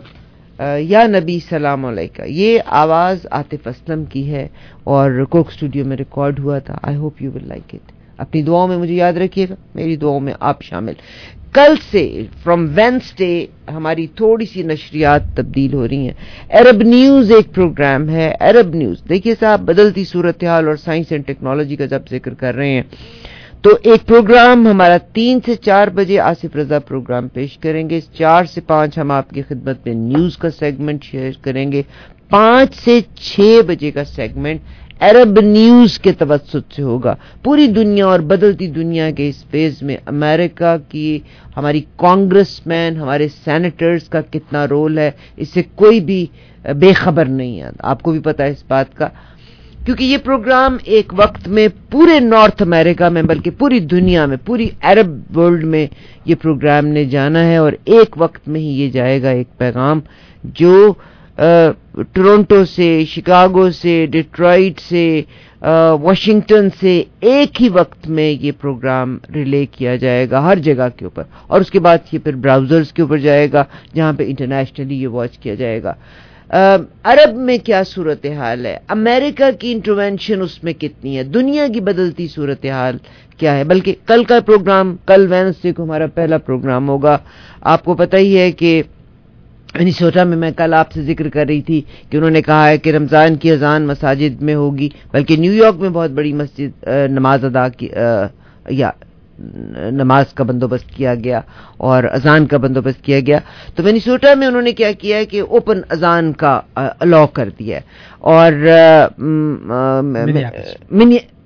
یا نبی سلام علیکہ، یہ آواز عاطف اسلم کی ہے اور کوک اسٹوڈیو میں ریکارڈ ہوا تھا. I hope you will like it. اپنی دعاؤں میں مجھے یاد رکھیے گا، میری دعاؤں میں آپ شامل. کل سے فرام وینسڈے ہماری تھوڑی سی نشریات تبدیل ہو رہی ہیں. عرب نیوز ایک پروگرام ہے. عرب نیوز دیکھیے صاحب، بدلتی صورتحال اور سائنس اینڈ ٹیکنالوجی کا جب ذکر کر رہے ہیں تو ایک پروگرام ہمارا 3 سے 4 بجے آصف رضا پروگرام پیش کریں گے. 4 سے 5 ہم آپ کی خدمت میں نیوز کا سیگمنٹ شیئر کریں گے. 5 سے 6 بجے کا سیگمنٹ عرب نیوز کے توسط سے ہوگا. پوری دنیا اور بدلتی دنیا کے اس فیز میں امریکہ کی ہماری کانگریس مین، ہمارے سینیٹرز کا کتنا رول ہے، اس سے کوئی بھی بے خبر نہیں ہے. آپ کو بھی پتا ہے اس بات کا، کیونکہ یہ پروگرام ایک وقت میں پورے نارتھ امریکہ میں بلکہ پوری دنیا میں، پوری عرب ورلڈ میں یہ پروگرام نے جانا ہے. اور ایک وقت میں ہی یہ جائے گا ایک پیغام جو ٹورنٹو سے، شکاگو سے، ڈیٹرائٹ سے، واشنگٹن سے ایک ہی وقت میں یہ پروگرام ریلے کیا جائے گا ہر جگہ کے اوپر. اور اس کے بعد یہ پھر براؤزرز کے اوپر جائے گا جہاں پہ انٹرنیشنلی یہ واچ کیا جائے گا. عرب میں کیا صورتحال ہے، امریکہ کی انٹروینشن اس میں کتنی ہے، دنیا کی بدلتی صورتحال کیا ہے. بلکہ کل کا پروگرام، کل وینسڈے کو ہمارا پہلا پروگرام ہوگا. آپ کو پتہ ہی ہے کہ منیسوٹا میں کل آپ سے ذکر کر رہی تھی کہ انہوں نے کہا ہے کہ رمضان کی اذان مساجد میں ہوگی، بلکہ نیو یارک میں بہت بڑی مسجد نماز ادا کی یا نماز کا بندوبست کیا گیا اور اذان کا بندوبست کیا گیا. تو منیسوٹا میں انہوں نے کیا کیا ہے کہ اوپن اذان کا الاؤ کر دیا ہے. اور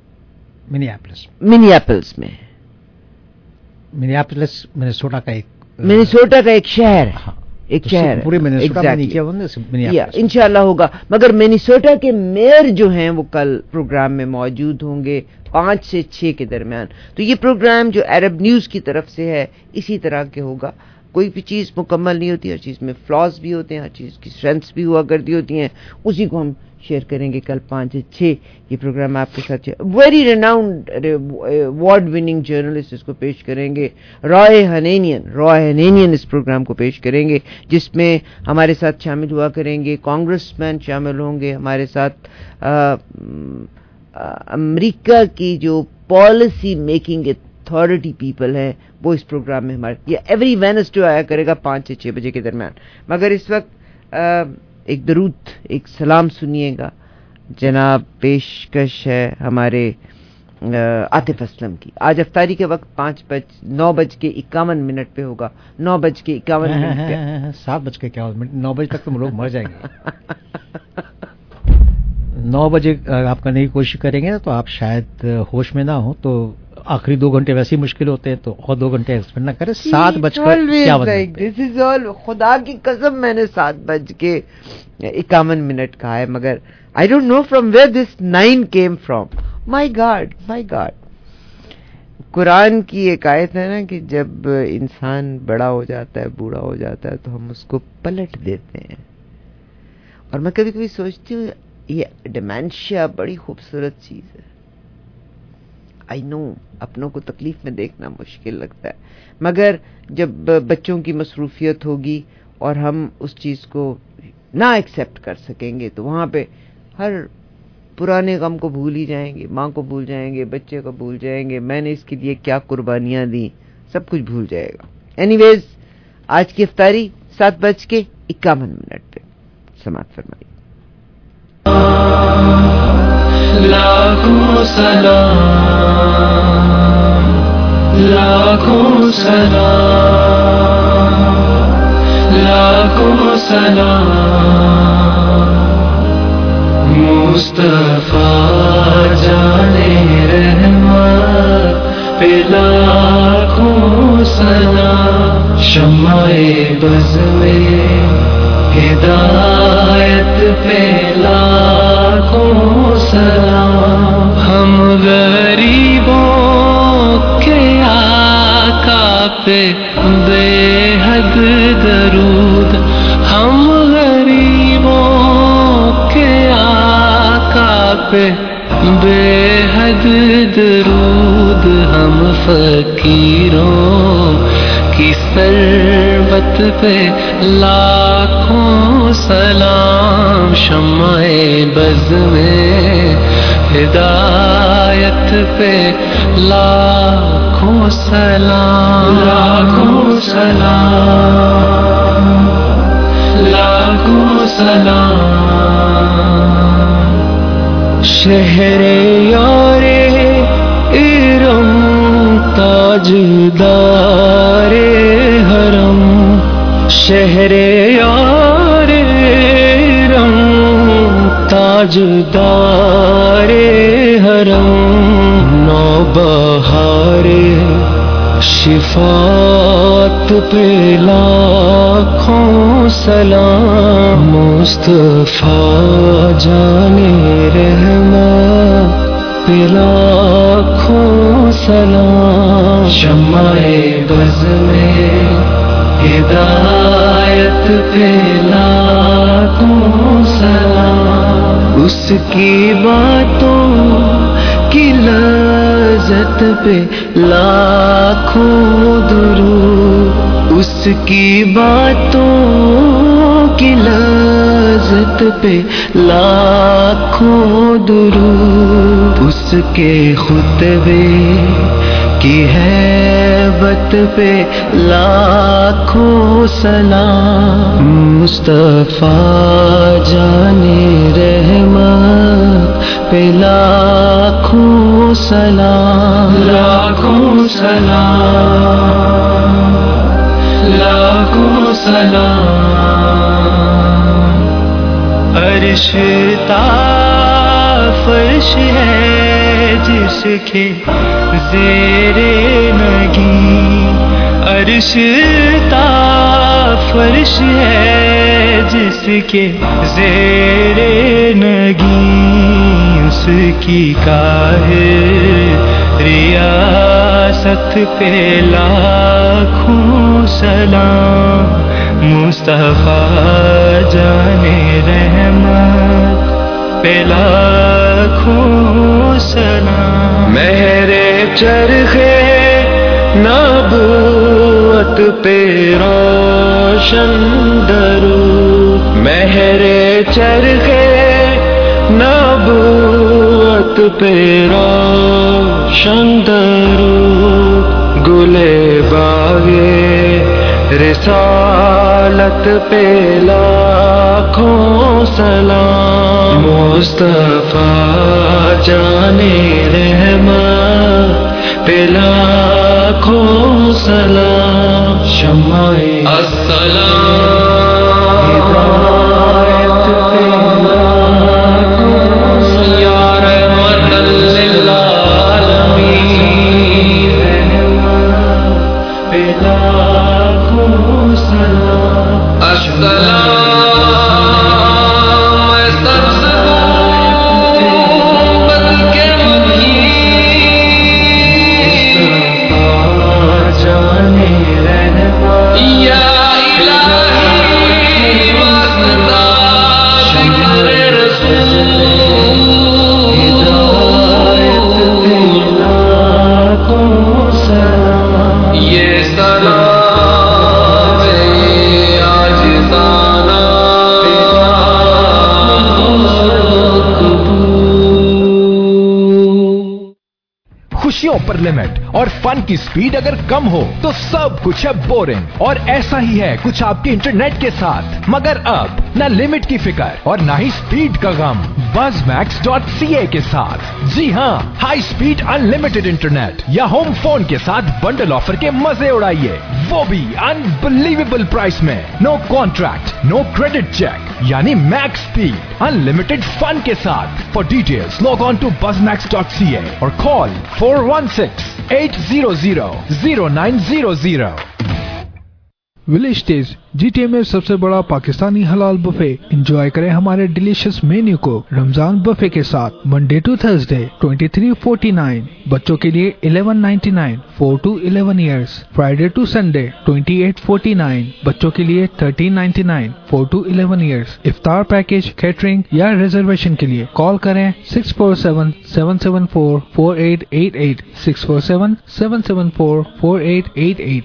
منیاپلس منیسوٹا کا ایک मिनेसोटा का एक शहर है, एक शहर पूरे मिनेसोटा में नहीं किया उन्होंने, इंशाल्लाह होगा। मगर मिनेसोटा के मेयर जो हैं वो कल प्रोग्राम में मौजूद होंगे 5 से 6 के दरमियान। तो ये प्रोग्राम जो अरब न्यूज़ की तरफ से है इसी तरह के होगा। कोई भी चीज़ मुकम्मल नहीं होती, हर चीज़ में फ्लॉज भी होते हैं, हर चीज़ की स्ट्रेंथ्स भी हुआ करती होती हैं, उसी को हम शेयर करेंगे कल 5 से 6 ये प्रोग्राम आपके साथ। Very renowned award winning journalist इसको पेश करेंगे, रॉय हनेनियन इस प्रोग्राम को पेश करेंगे, जिसमें हमारे साथ शामिल हुआ करेंगे कांग्रेसमैन शामिल होंगे, हमारे साथ अमेरिका की जो पॉलिसी मेकिंग अथॉरिटी पीपल हैं वो इस प्रोग्राम में हमारे, ये एवरी वेडनेसडे आया करेगा 5 से 6 बजे के दरमियान। मगर इस वक्त एक दरूद, एक सलाम सुनिएगा। जनाब पेशकश है हमारे आतिफ असलम की। आज अफ्तारी के वक्त 9:51 पे होगा, 9:51 पे 7:51, 9 बजे तक तो लोग मर जाएंगे। 9 बजे आप करने की कोशिश करेंगे ना तो आप शायद होश में ना हो, तो आखिरी 2 घंटे वैसे ही मुश्किल होते हैं, तो और 2 घंटे एक्सपेंड ना करें। 7:51 दिस इज ऑल, खुदा की कसम मैंने 7:51 कहा है, मगर I don't know from where this 9 came from. My god कुरान की एक आयत है ना कि जब इंसान बड़ा हो जाता है, बूढ़ा हो जाता है, तो हम उसको पलट देते हैं। और मैं कभी कभी सोचती हूँ ये डिमेंशिया बड़ी खूबसूरत चीज है। आई नो अपनों को तकलीफ में देखना मुश्किल लगता है, मगर जब बच्चों की मसरूफियत होगी और हम उस चीज़ को ना एक्सेप्ट कर सकेंगे तो वहाँ पे हर पुराने गम को भूल ही जाएंगे, माँ को भूल जाएंगे, बच्चे को भूल जाएंगे, मैंने इसके लिए क्या कुर्बानियाँ दी, सब कुछ भूल जाएगा। एनीवेज आज की इफ्तारी 7:51 पे समाप्त फरमाइए। लाखों सलाम, लाखों सलाम, लाखों सलाम, मुस्तफा जाने रहमत पे लाखों सलाम, शम्माए बज़ में हिदायत पे लाखों सलाम, हम गरीबों के आका पे बेहद दरूद, हम गरीबों के आका पे बेहद दरूद, हम फकीरों की सरबत पे लाखों सलाम, शम्माए बज़ में हिदायत पे लाखों सलाम, लाखों सलाम, लाखों सलाम, शहरे यारे इरम ताजदारे हरम, शहरे यारे इरम ताजदारे हरम, नौबहारे शिफात पे लाखों सलाम, मुस्तफा जाने रहमत पे लाखों सलाम, शम्माए बज़ में हिदायत पे लाखों सलाम, उसकी बातों की लज़्ज़त पे लाखों दुरूद, उसकी बातों की लज़्ज़त पे लाखों दुरूद, उसके खुतबे की हैबत पे लाखों सलाम, मुस्तफा जाने रहमत पे लाखों सलाम, लाखों सलाम, लाखों सलाम, अर्श ता फर्श है जिसके ज़ेरे नगी, عرش تا فرش ہے جس کے زیر نگیں اس کی کاہل ریاست پہ لاکھوں سلام مصطفیٰ جانے رحمت پہ لاکھوں سلام مہر چرخے نبوت پہ روشن درود مہر چرخے نبوت پہ روشن درود گلے باغے رسالت پہ لاکھوں سلام مصطفیٰ جانے رحمت پہ لاکھوں سلام شمع السلام ہدایت پہ لاکھوں سلام یا رحمت للعالمین رحمت پہ لاکھوں سلام السلام پر لمٹ اور فن کی سپیڈ اگر کم ہو تو سب کچھ ہے بورنگ اور ایسا ہی ہے کچھ آپ کے انٹرنیٹ کے ساتھ مگر اب نہ لمٹ کی فکر اور نہ ہی سپیڈ کا غم buzzmax.ca کے ساتھ جی ہاں ہائی سپیڈ انلمیٹڈ انٹرنیٹ یا ہوم فون کے ساتھ بنڈل آفر کے مزے اڑائیے وہ بھی انبلیویبل پرائس میں no contract no credit check یعنی میکس سپیڈ انلمیٹڈ فن کے ساتھ for details log on to buzzmax.ca اور call 416-800-0900 Village Days G T A میں سب سے بڑا پاکستانی حلال بفے انجوائے کریں ہمارے ڈیلیشس مینیو کو رمضان بفے کے ساتھ منڈے ٹو تھرسڈے 2349 بچوں کے لیے 1199 4 to 11 years Friday to Sunday 2849 بچوں کے لیے 1399 4 to 11 years افطار پیکج کیٹرنگ یا ریزرویشن کے لیے کال کریں 647-774-4888 647-774-4888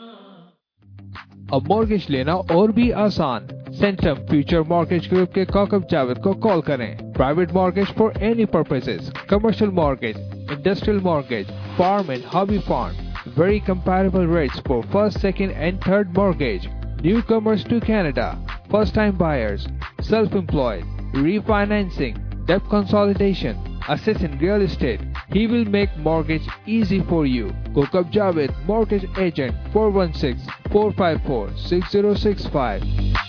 اب مورگیج لینا اور بھی آسان سینٹرم فیوچر مورگیج گروپ کے کوکب جاوید کو کال کریں private mortgage for any purposes commercial mortgage industrial mortgage farm and hobby farm very comparable rates for first second and third mortgage newcomers to Canada first time buyers self employed refinancing debt consolidation assist in real estate. He will make mortgage easy for you. Kokab Javed, mortgage agent, 416-454-6065.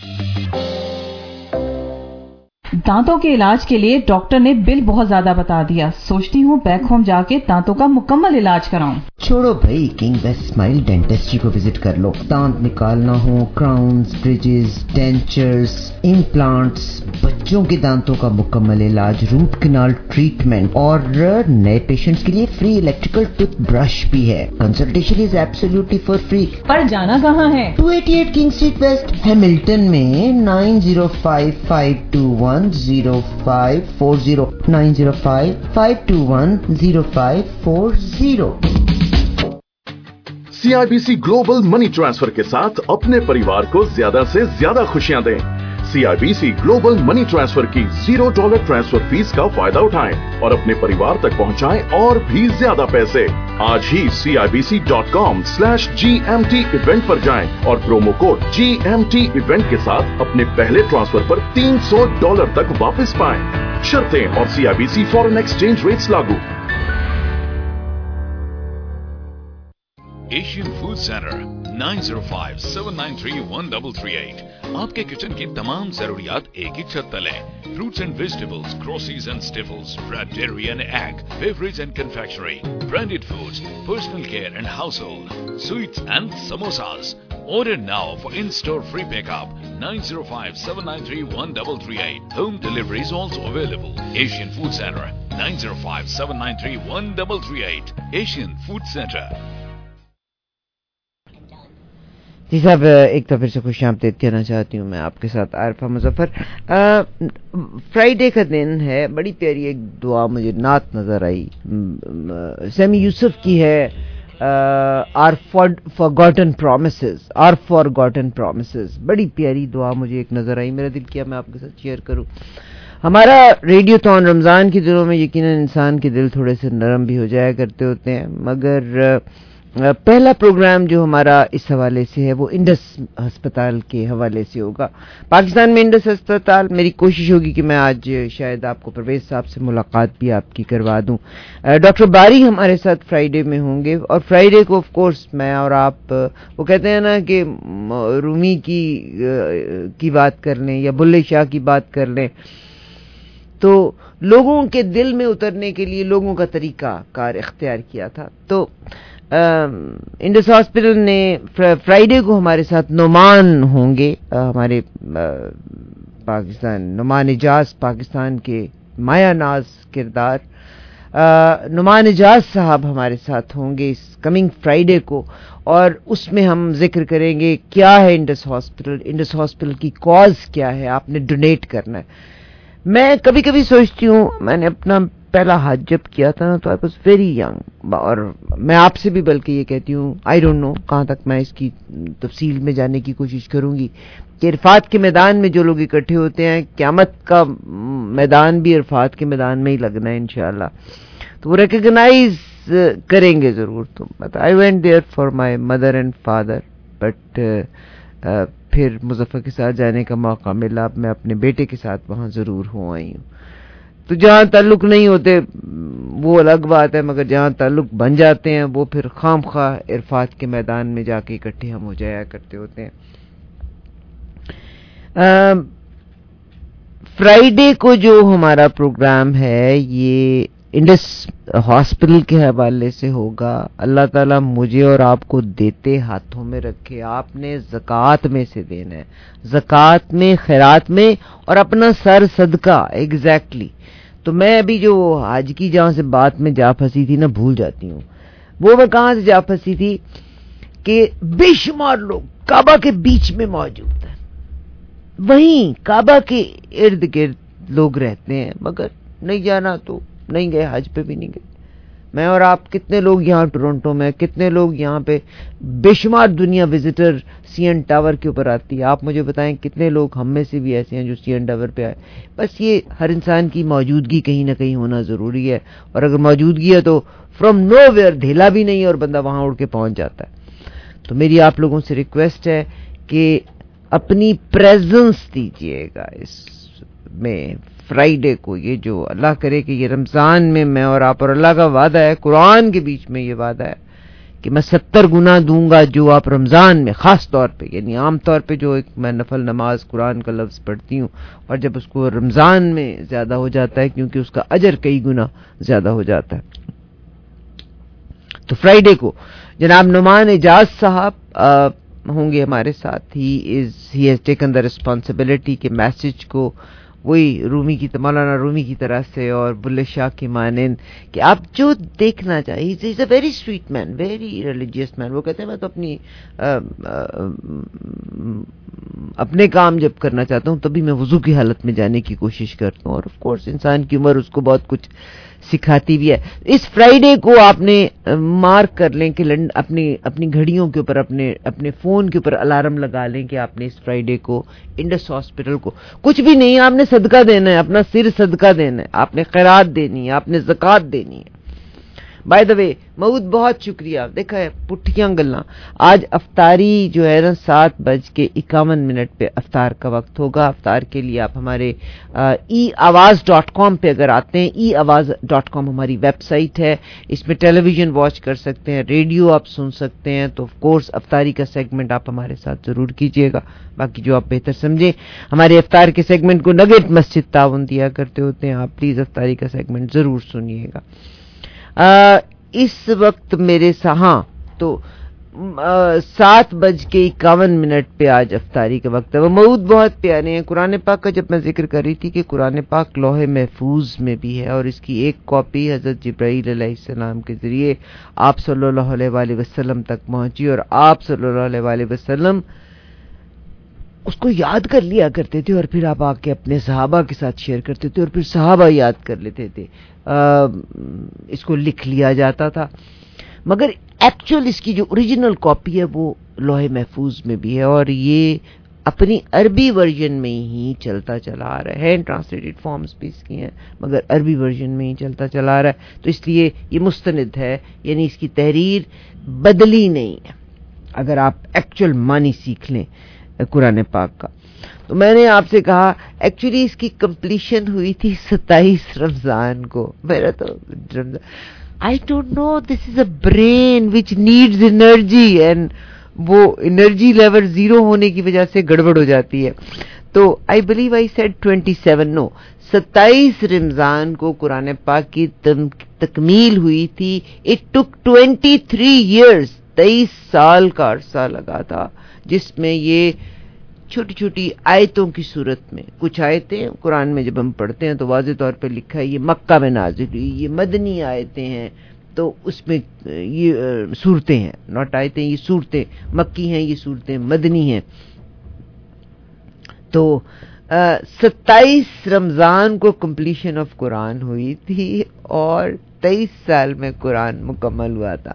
دانتوں کے علاج کے لیے ڈاکٹر نے بل بہت زیادہ بتا دیا. سوچتی ہوں بیک ہوم جا کے دانتوں کا مکمل علاج کراؤں. چھوڑو بھائی, کنگ بیسٹ اسمائل ڈینٹسٹری کو وزٹ کر لو. دانت نکالنا ہو, کراؤنز, بریجز, ڈینچرز, امپلانٹس, بچوں کے دانتوں کا مکمل علاج, روٹ کنال ٹریٹمنٹ اور نئے پیشنٹس کے لیے فری الیکٹریکل ٹوتھ برش بھی ہے. Consultation is absolutely for free. پر جانا کہاں ہے؟ 288 کنگ اسٹریٹ ویسٹ, ہیملٹن میں 9055210540 9055210540. CIBC گلوبل منی ٹرانسفر کے ساتھ اپنے پریوار کو زیادہ سے زیادہ خوشیاں دیں. CIBC گلوبل منی ٹرانسفر کی $0 ٹرانسفر فیس کا فائدہ اٹھائیں اور اپنے پریوار تک پہنچائیں اور بھی زیادہ پیسے. آج ہی CIBC.com/GMT ایونٹ پر جائیں اور پرومو کوڈ GMT ایونٹ کے ساتھ اپنے پہلے ٹرانسفر پر $300 تک واپس پائیں. شرطیں اور CIBC فورن ایکسچینج ریٹس لاگو. Asian food centre 9057931338। आपके किचन की तमाम जरूरियात एक ही छत तले। Fruits and vegetables, groceries and staples, bread, dairy and egg, beverage and confectionery, branded foods, personal care and household, sweets and samosas. Order now for in-store free pickup 9057931338. Home delivery is also available. Asian Food Center 9057931338. Asian Food Center. जी साहब, एक तो फिर से खुश आमदीद कहना चाहती हूँ मैं आपके साथ आरफा मुजफ्फर। फ्राइडे का दिन है, बड़ी प्यारी एक दुआ मुझे नात नजर आई, सैमी यूसुफ की है, आर फॉरगॉटन प्रोमिसेस। बड़ी प्यारी दुआ मुझे एक नजर आई, मेरा दिल किया मैं आपके साथ शेयर करूं। हमारा रेडियोथॉन रमजान के दिनों में यकीनन इंसान के दिल थोड़े से नरम भी हो जाया करते होते हैं, मगर पहला प्रोग्राम जो हमारा इस हवाले से है वो इंडस अस्पताल के हवाले से होगा। पाकिस्तान में इंडस अस्पताल, मेरी कोशिश होगी कि मैं आज शायद आपको परवेज साहब से मुलाकात भी आपकी करवा दूं। डॉक्टर बारी हमारे साथ फ्राइडे में होंगे, और फ्राइडे को ऑफ कोर्स मैं और आप, वो कहते हैं ना कि रूमी की बात कर लें या बुल्ले शाह की बात कर लें, तो लोगों के दिल में उतरने के लिए लोगों का तरीका कार इख्तियार किया था। तो इंडस हॉस्पिटल ने फ्राइडे को हमारे साथ नुमान होंगे, हमारे पाकिस्तान नुमान इजाज, पाकिस्तान के माया नाज किरदार नुमान इजाज साहब हमारे साथ होंगे इस कमिंग फ्राइडे को, और उसमें हम जिक्र करेंगे क्या है इंडस हॉस्पिटल की कॉज क्या है, आपने डोनेट करना है। मैं कभी कभी सोचती हूँ, मैंने अपना पहला हज जब किया था ना तो आई वाज वेरी यंग, और मैं आपसे भी बल्कि ये कहती हूँ, आई डोंट नो कहाँ तक मैं इसकी तफसील में जाने की कोशिश करूंगी कि इरफात के मैदान में जो लोग इकट्ठे होते हैं, क़यामत का मैदान भी इरफात के मैदान में ही लगना है इंशाल्लाह, तो वो रिकग्नाइज करेंगे जरूर। तो I went there for my mother and father, but फिर मुजफ्फर के साथ जाने का मौका मिला, अब मैं अपने बेटे के साथ वहां जरूर हो आई हूँ। तो जहाँ ताल्लुक नहीं होते वो अलग बात है, मगर जहाँ ताल्लुक बन जाते हैं वो फिर खामखा इरफात के मैदान में जाके इकट्ठे हम हो जाया करते होते हैं। फ्राइडे को जो हमारा प्रोग्राम है ये इंडस हॉस्पिटल के हवाले से होगा। अल्लाह ताला मुझे और आपको देते हाथों में रखे, आपने ज़कात में से देना है, ज़कात में, खैरात में, और अपना सर सदका। एग्जैक्टली तो मैं अभी जो आज की जहां से बात में जा फंसी थी ना, भूल जाती हूँ वो मैं कहां से जा फंसी थी कि बेशुमार लोग काबा के बीच में मौजूद हैं, वहीं काबा के इर्द गिर्द लोग रहते हैं, मगर नहीं जाना तो नहीं गए, हज पे भी नहीं गए। मैं और आप कितने लोग यहाँ टोरंटो में, कितने लोग यहाँ पे, बेशुमार दुनिया विजिटर सीएन टावर के ऊपर आती है। आप मुझे बताएं कितने लोग हम में से भी ऐसे हैं जो सीएन टावर पे आए। बस ये हर इंसान की मौजूदगी कहीं ना कहीं होना जरूरी है, और अगर मौजूदगी है तो फ्रॉम नोवेयर, ढेला भी नहीं और बंदा वहां उड़ के पहुंच जाता है। तो मेरी आप लोगों से रिक्वेस्ट है कि अपनी प्रेजेंस दीजिएगा इसमें फ्राइडे को। ये जो अल्लाह करे कि ये रमजान में मैं और आप, और अल्लाह का वादा है, कुरान के बीच में ये वादा है कि मैं 70 गुना दूंगा जो आप रमजान में, खास तौर पे, यानी आम तौर पे जो एक मैं नफल नमाज कुरान का लफ्ज पढ़ती हूँ, और जब उसको रमजान में ज्यादा हो जाता है क्योंकि उसका अजर कई गुना ज्यादा हो जाता है। तो फ्राइडे को जनाब नुमान इजाज साहब होंगे हमारे साथ। He has taken the responsibility के मैसेज को वही मौलाना रूमी की तरह से और बुल्ले शाह की मानंद कि आप जो देखना चाहिए, is a very sweet man, very religious man. वो कहते हैं मैं तो अपने काम जब करना चाहता हूँ तभी मैं वुजू की हालत में जाने की कोशिश करता हूँ, और ऑफ कोर्स इंसान की उम्र उसको बहुत कुछ सिखाती भी है। इस फ्राइडे को आपने मार्क कर लें कि अपनी घड़ियों के ऊपर, अपने फोन के ऊपर अलार्म लगा लें कि आपने इस फ्राइडे को इंडस हॉस्पिटल को, कुछ भी नहीं, आपने सदका देना है, अपना सिर सदका देना है, आपने खैरात देनी है, आपने ज़कात देनी है। بائی دا وے مود بہت شکریہ. دیکھا ہے پٹھیاں گلاں, آج افطاری جو ہے نا 7:51 پہ افطار کا وقت ہوگا. افطار کے لیے آپ ہمارے eAwaaz.com پہ اگر آتے ہیں, eAwaaz.com ہماری ویب سائٹ ہے, اس میں ٹیلی ویژن واچ کر سکتے ہیں, ریڈیو آپ سن سکتے ہیں. تو آف کورس افطاری کا سیگمنٹ آپ ہمارے ساتھ ضرور کیجیے گا, باقی جو آپ بہتر سمجھیں. ہمارے افطار کے سیگمنٹ کو نگیٹ مسجد تعاون دیا کرتے ہوتے ہیں, آپ پلیز افطاری کا سیگمنٹ ضرور سنیے گا. اس وقت میرے سہاں تو 7:51 پہ آج افطاری کا وقت ہے. وہ موعود بہت پیارے ہیں. قرآن پاک کا جب میں ذکر کر رہی تھی کہ قرآن پاک لوح محفوظ میں بھی ہے, اور اس کی ایک کاپی حضرت جبرائیل علیہ السلام کے ذریعے آپ صلی اللہ علیہ وآلہ وسلم تک پہنچی, اور آپ صلی اللہ علیہ وآلہ وسلم اس کو یاد کر لیا کرتے تھے, اور پھر آپ آ کے اپنے صحابہ کے ساتھ شیئر کرتے تھے, اور پھر صحابہ یاد کر لیتے تھے. اس کو لکھ لیا جاتا تھا, مگر ایکچوئل اس کی جو اوریجنل کاپی ہے وہ لوح محفوظ میں بھی ہے, اور یہ اپنی عربی ورژن میں ہی چلتا چلا آ رہا ہے. ٹرانسلیٹڈ فارمز بھی اس کی ہیں, مگر عربی ورژن میں ہی چلتا چلا آ رہا ہے. تو اس لیے یہ مستند ہے, یعنی اس کی تحریر بدلی نہیں ہے اگر آپ ایکچوئل معنی سیکھ لیں قرآن پاک کا. تو میں نے آپ سے کہا ایکچولی اس کی کمپلیشن ہوئی تھی 27 رمضان کو. میرا تو I don't know, this is a brain which needs energy, and وہ انرجی لیول 0 ہونے کی وجہ سے گڑبڑ ہو جاتی ہے. تو I believe I said 27 رمضان کو قرآن پاک کی تکمیل ہوئی تھی. It took 23 years, 23 سال کا عرصہ لگا تھا, جس میں یہ چھوٹی چھوٹی آیتوں کی صورت میں, کچھ آیتیں قرآن میں جب ہم پڑھتے ہیں تو واضح طور پہ لکھا ہے یہ مکہ میں نازل ہوئی, یہ مدنی آیتیں ہیں, تو اس میں یہ صورتیں ہیں, ناٹ آیتیں, یہ صورتیں مکی ہیں, یہ صورتیں مدنی ہیں. تو 27 رمضان کو کمپلیشن آف قرآن ہوئی تھی, اور 23 سال میں قرآن مکمل ہوا تھا.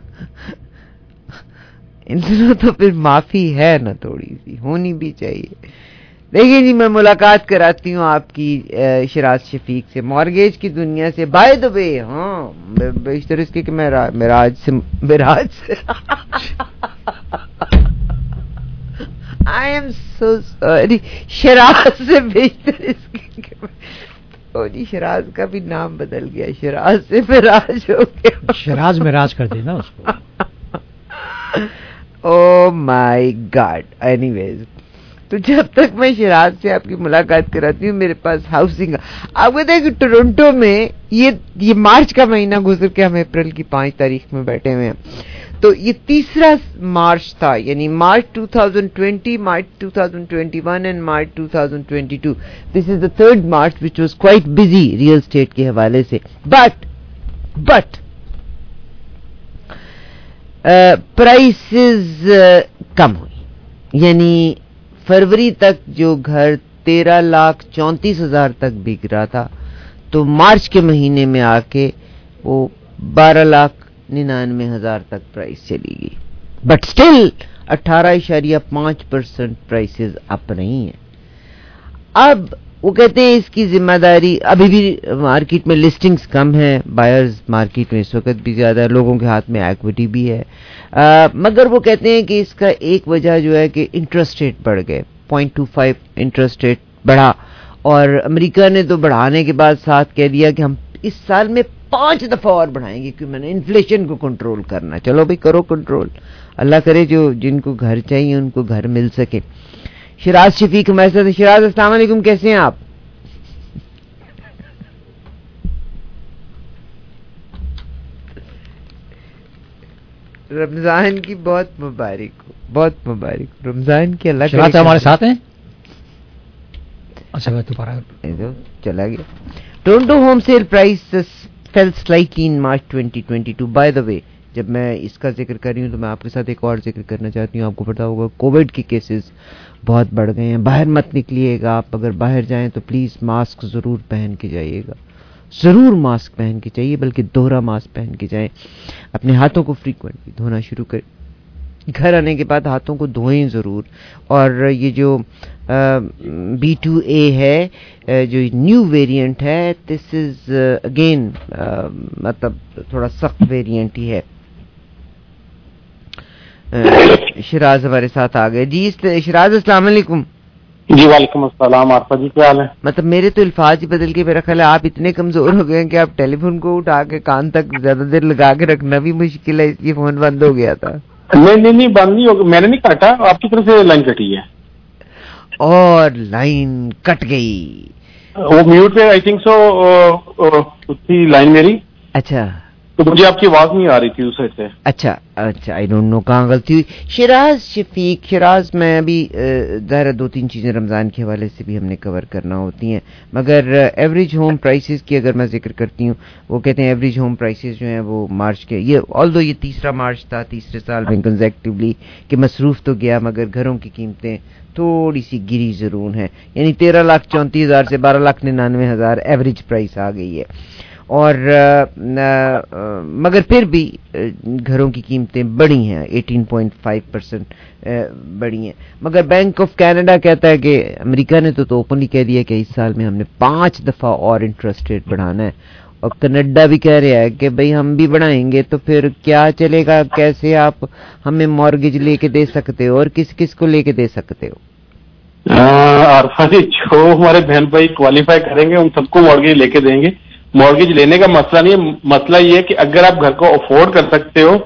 ان دنوں تو پھر معافی ہے نا, تھوڑی سی ہونی بھی چاہیے. دیکھیں جی, میں ملاقات کراتی ہوں آپ کی شراز شفیق سے, مارگیج کی دنیا سے. بائی دا وے, ہاں بیشتر اس کے کہ میں معراج سے آئی ایم سو سوری, شراز سے بیشتر اس کے جی شراز کا بھی نام بدل گیا, شراز سے معراج ہو گیا. شراز معراج کر دینا اس کو. او مائی گاڈ. اینی ویز, تو جب تک میں شراز سے آپ کی ملاقات کراتی ہوں, میرے پاس ہاؤسنگ, آپ کہتے ہیں کہ ٹورنٹو میں یہ مارچ کا مہینہ گزر کے ہم اپریل کی 5 تاریخ میں بیٹھے ہوئے ہیں. تو یہ 3 مارچ تھا, یعنی March 2020, March 2021 and March 2022. This is the 3rd March وچ was quite busy real estate کے حوالے سے. بٹ پرائسز کم ہوئی, یعنی فروری تک جو گھر 13,34,000 تک بک رہا تھا, تو مارچ کے مہینے میں آ کے وہ 12,99,000 تک پرائس چلی گئی. بٹ سٹل 18.5% پرائسز اپ نہیں ہیں. اب وہ کہتے ہیں اس کی ذمہ داری, ابھی بھی مارکیٹ میں لسٹنگز کم ہیں, بائرز مارکیٹ میں اس وقت بھی زیادہ ہے, لوگوں کے ہاتھ میں ایکویٹی بھی ہے, مگر وہ کہتے ہیں کہ اس کا ایک وجہ جو ہے کہ انٹرسٹ ریٹ بڑھ گئے, 0.25 انٹرسٹ ریٹ بڑھا, اور امریکہ نے تو بڑھانے کے بعد ساتھ کہہ دیا کہ ہم اس سال میں 5 دفعہ اور بڑھائیں گے, کیونکہ میں نے انفلیشن کو کنٹرول کرنا. چلو بھائی کرو کنٹرول, اللہ کرے جو جن کو گھر چاہیے ان کو گھر مل سکے. شراز شفیق ہمارے ساتھ. شراز السلام علیکم, کیسے ہیں آپ؟ رمضان کی بہت مبارک ہو, بہت مبارک رمضان کی. اللہ شراز ہمارے ساتھ ہیں. اچھا دوبارہ چلا گیا. Toronto home sale price fell slightly in March 2022. By the way, جب میں اس کا ذکر کر رہی ہوں تو میں آپ کے ساتھ ایک اور ذکر کرنا چاہتی ہوں. آپ کو پتا ہوگا کووڈ کے کیسز بہت بڑھ گئے ہیں. باہر مت نکلیے گا آپ, اگر باہر جائیں تو پلیز ماسک ضرور پہن کے جائیے گا, ضرور ماسک پہن کے چاہیے, بلکہ دوہرا ماسک پہن کے جائیں. اپنے ہاتھوں کو فریکوینٹلی دھونا شروع کریں. گھر آنے کے بعد ہاتھوں کو دھوئیں ضرور. اور یہ جو B2A ہے جو نیو ویریئنٹ ہے, دس از اگین مطلب تھوڑا سخت ویریئنٹ ہی ہے. شراز ہمارے ساتھ آ گئے. جی شراز السلام علیکم. جی وعلیکم السلام. عارفہ جی کیا حال ہے؟ مطلب میرے تو الفاظ ہی بدل کے میرا خیال ہے آپ اتنے کمزور ہو گئے ہیں کہ آپ ٹیلی فون کو اٹھا کے کان تک زیادہ دیر لگا کے رکھنا بھی مشکل ہے, اس لیے فون بند ہو گیا تھا. نہیں بند نہیں ہوگا, میں نے نہیں کاٹا, آپ کی طرف سے لائن کٹی ہے. اور لائن کٹ گئی, وہ میوٹ پہ آئی تھنک سو تھی لائن میری. اچھا تو مجھے آپ کی آواز نہیں آ رہی تھی اس سائڈ سے. اچھا آئی ڈونٹ نو کہاں غلطی ہوئی. شراز میں ابھی ظاہر 2-3 چیزیں رمضان کے حوالے سے بھی ہم نے کور کرنا ہوتی ہیں, مگر ایوریج ہوم پرائسز کی اگر میں ذکر کرتی ہوں, وہ کہتے ہیں ایوریج ہوم پرائسز جو ہیں وہ مارچ کے, یہ آلدو یہ تیسرا مارچ تھا تیسرے سال میں کنزیکٹیولی کہ مصروف تو گیا, مگر گھروں کی قیمتیں تھوڑی سی گری ضرور ہیں, یعنی 13,34,000 سے 12,99,000 ایوریج پرائس آ گئی ہے. اور مگر پھر بھی گھروں کی قیمتیں بڑی ہیں, 18.5% بڑی ہیں. مگر بینک آف کینیڈا کہتا ہے کہ امریکہ نے تو اوپنلی کہہ دیا کہ اس سال میں ہم نے 5 دفعہ اور انٹرسٹ ریٹ بڑھانا ہے, اور کینیڈا بھی کہہ رہا ہے کہ بھئی ہم بھی بڑھائیں گے تو پھر کیا چلے گا, کیسے آپ ہمیں مارگیج لے کے دے سکتے ہو اور کس کس کو لے کے دے سکتے ہو؟ عارفہ جی جو ہمارے بہن بھائی کوالیفائی کریں گے ان سب کو مارگیج لے کے دیں گے. مارگیج لینے کا مسئلہ نہیں ہے, مسئلہ یہ ہے کہ اگر آپ گھر کو افورڈ کر سکتے ہو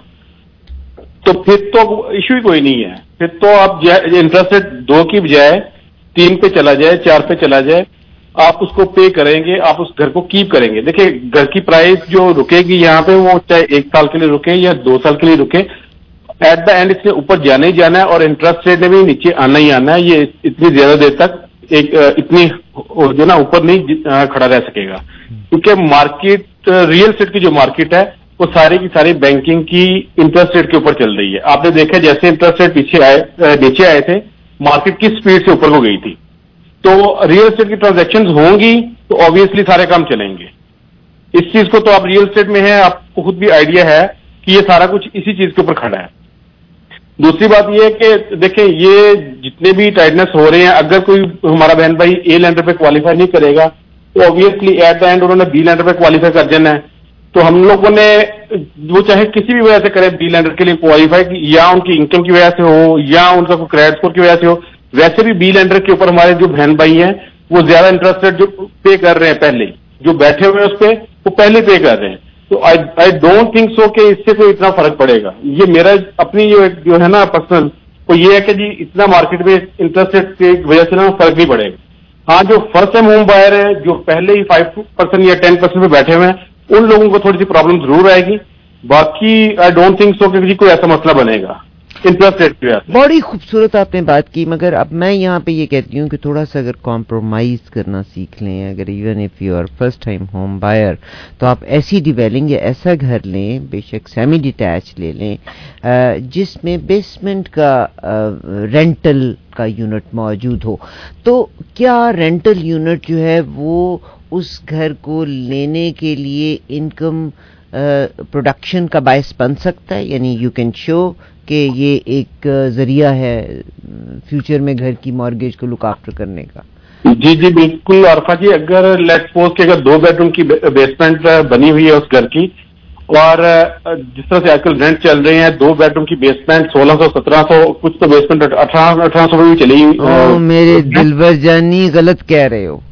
تو پھر تو ایشو ہی کوئی نہیں ہے. پھر تو آپ انٹرسٹ ریٹ 2 کی بجائے 3 پہ چلا جائے, 4 پہ چلا جائے, آپ اس کو پے کریں گے, آپ اس گھر کو کیپ کریں گے. دیکھیں گھر کی پرائس جو رکے گی یہاں پہ وہ چاہے 1 سال کے لیے رکے یا 2 سال کے لیے رکے, ایٹ دا اینڈ اس نے اوپر جانا ہی جانا ہے, اور انٹرسٹ ریٹ نے بھی نیچے آنا ہی آنا ہے. یہ اتنی زیادہ دیر تک اتنی جو نا اوپر نہیں کھڑا رہ سکے گا, کیونکہ مارکیٹ ریئل اسٹیٹ کی جو مارکیٹ ہے وہ ساری کی ساری بینکنگ کی انٹرسٹ ریٹ کے اوپر چل رہی ہے. آپ نے دیکھا جیسے انٹرسٹ ریٹ نیچے آئے تھے مارکیٹ کی سپیڈ سے اوپر کو گئی تھی. تو ریئل اسٹیٹ کی ٹرانزیکشن ہوں گی تو آبویسلی سارے کام چلیں گے. اس چیز کو تو آپ ریئل اسٹیٹ میں ہیں, آپ کو خود بھی آئیڈیا ہے کہ یہ سارا کچھ اسی چیز کے اوپر کھڑا ہے. دوسری بات یہ ہے کہ دیکھیں یہ جتنے بھی ٹائٹنس ہو رہے ہیں, اگر کوئی ہمارا بہن بھائی اے لینڈر پہ کوالیفائی نہیں کرے گا تو آبویسلی ایٹ دا اینڈ انہوں نے بی لینڈر پہ کوالیفائی کر جانا ہے. تو ہم لوگوں نے وہ چاہے کسی بھی وجہ سے کرے بی لینڈر کے لیے کوالیفائی, یا ان کی انکم کی وجہ سے ہو یا ان کا کوئی کریڈٹ اسکور کی وجہ سے ہو, ویسے بھی بی لینڈر کے اوپر ہمارے جو بہن بھائی ہیں وہ زیادہ انٹرسٹ ریٹ جو پے کر رہے ہیں پہلے, جو بیٹھے ہوئے ہیں اس پہ وہ پہلے پے کر رہے ہیں. تو آئی ڈونٹ تھنک سو کہ اس سے کوئی اتنا فرق پڑے گا. یہ میرا اپنی جو ہے نا پرسنل وہ یہ ہے کہ جی اتنا مارکیٹ میں انٹرسٹ ریٹ کی وجہ سے نا فرق نہیں پڑے گا. ہاں جو فرسٹ ٹائم ہوم بائر ہے جو پہلے ہی 5% یا 10% پہ بیٹھے ہوئے ہیں ان لوگوں کو تھوڑی سی پرابلم ضرور آئے گی. باقی آئی ڈونٹ تھنک سو کہ کوئی ایسا مسئلہ بنے گا انٹرسٹ ریٹ کی. بڑی خوبصورت آپ نے بات کی, مگر اب میں یہاں پہ یہ کہتی ہوں کہ تھوڑا سا اگر کمپرومائز کرنا سیکھ لیں, اگر even if you are first time home buyer تو آپ ایسی ڈویلنگ یا ایسا گھر لیں, بے شک سیمی ڈیٹیچ لے لیں جس میں بیسمنٹ کا رینٹل کا یونٹ موجود ہو. تو کیا رینٹل یونٹ جو ہے وہ اس گھر کو لینے کے لیے انکم پروڈکشن کا باعث بن سکتا ہے؟ یعنی یو کین شو کہ یہ ایک ذریعہ ہے فیوچر میں گھر کی مارگیج کو لک آفٹر کرنے کا. جی جی بالکل عارفہ جی, اگر لیٹ سپوز کہ اگر 2 بیڈ روم کی بیسمنٹ بنی ہوئی ہے اس گھر کی, اور جس طرح سے آج کل رینٹ چل رہے ہیں 2 بیڈ روم کی بیسمنٹ 1600-1700, کچھ تو بیسمنٹ 1800 میں بھی چلی ہوئی. میرے دلبر جانی غلط کہہ رہے ہو.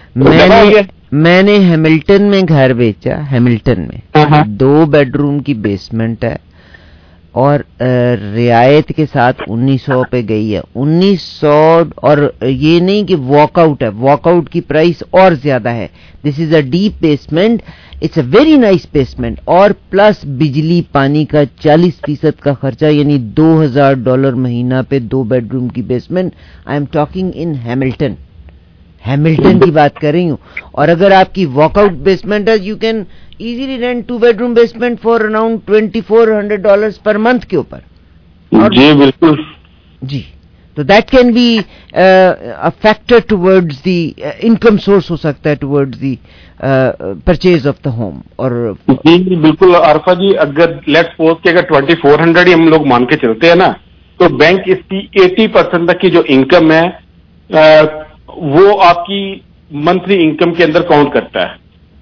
میں نے ہیملٹن میں گھر بیچا, ہیملٹن میں 2 بیڈ روم کی بیسمنٹ ہے اور رعایت کے ساتھ 1900 پہ گئی ہے. 1900, اور یہ نہیں کہ واک آؤٹ ہے, واک آؤٹ کی پرائس اور زیادہ ہے. This is a deep basement, it's a very nice basement, اور پلس بجلی پانی کا 40% کا خرچہ, یعنی $2000 مہینہ پہ 2 بیڈ روم کی basement. I am talking in Hamilton, Hamilton کی بات کر رہی ہوں. اور اگر آپ کی واک آؤٹ بیسمنٹ ہے, you can easily rent 2 bed room basement for around $2400 per month کے اوپر. جی بالکل جی. तो that can be a factor towards the income source हो सकता है towards the purchase of the home. और जी बिल्कुल आरफा जी, अगर लेट्स सपोज कि अगर 2400 ही हम लोग मान के चलते हैं ना, तो बैंक इसकी 80% तक की जो इनकम है वो आपकी मंथली इनकम के अंदर काउंट करता है.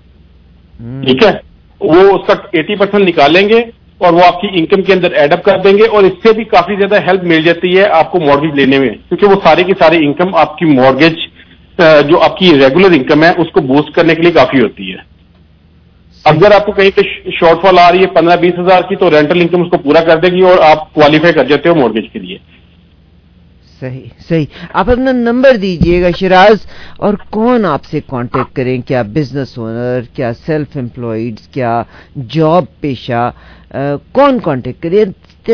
ठीक है, वो उसका 80% निकालेंगे और वो आपकी इनकम के अंदर एडअप कर देंगे, और इससे भी काफी ज्यादा हेल्प मिल जाती है आपको मॉर्गेज लेने में, क्योंकि वो सारी की सारी इनकम आपकी मॉर्गेज जो आपकी रेगुलर इनकम है उसको बूस्ट करने के लिए काफी होती है. अगर आपको कहीं पे शॉर्टफॉल आ रही है 15-20 हजार की, तो रेंटल इनकम उसको पूरा कर देगी और आप क्वालिफाई कर जाते हो मॉर्गेज के लिए. सही सही. आप अपना नंबर दीजिएगा शिराज, और कौन आपसे कांटेक्ट करें? क्या बिजनेस ओनर, क्या सेल्फ एम्प्लॉयड, क्या जॉब पेशा, कौन कांटेक्ट करें?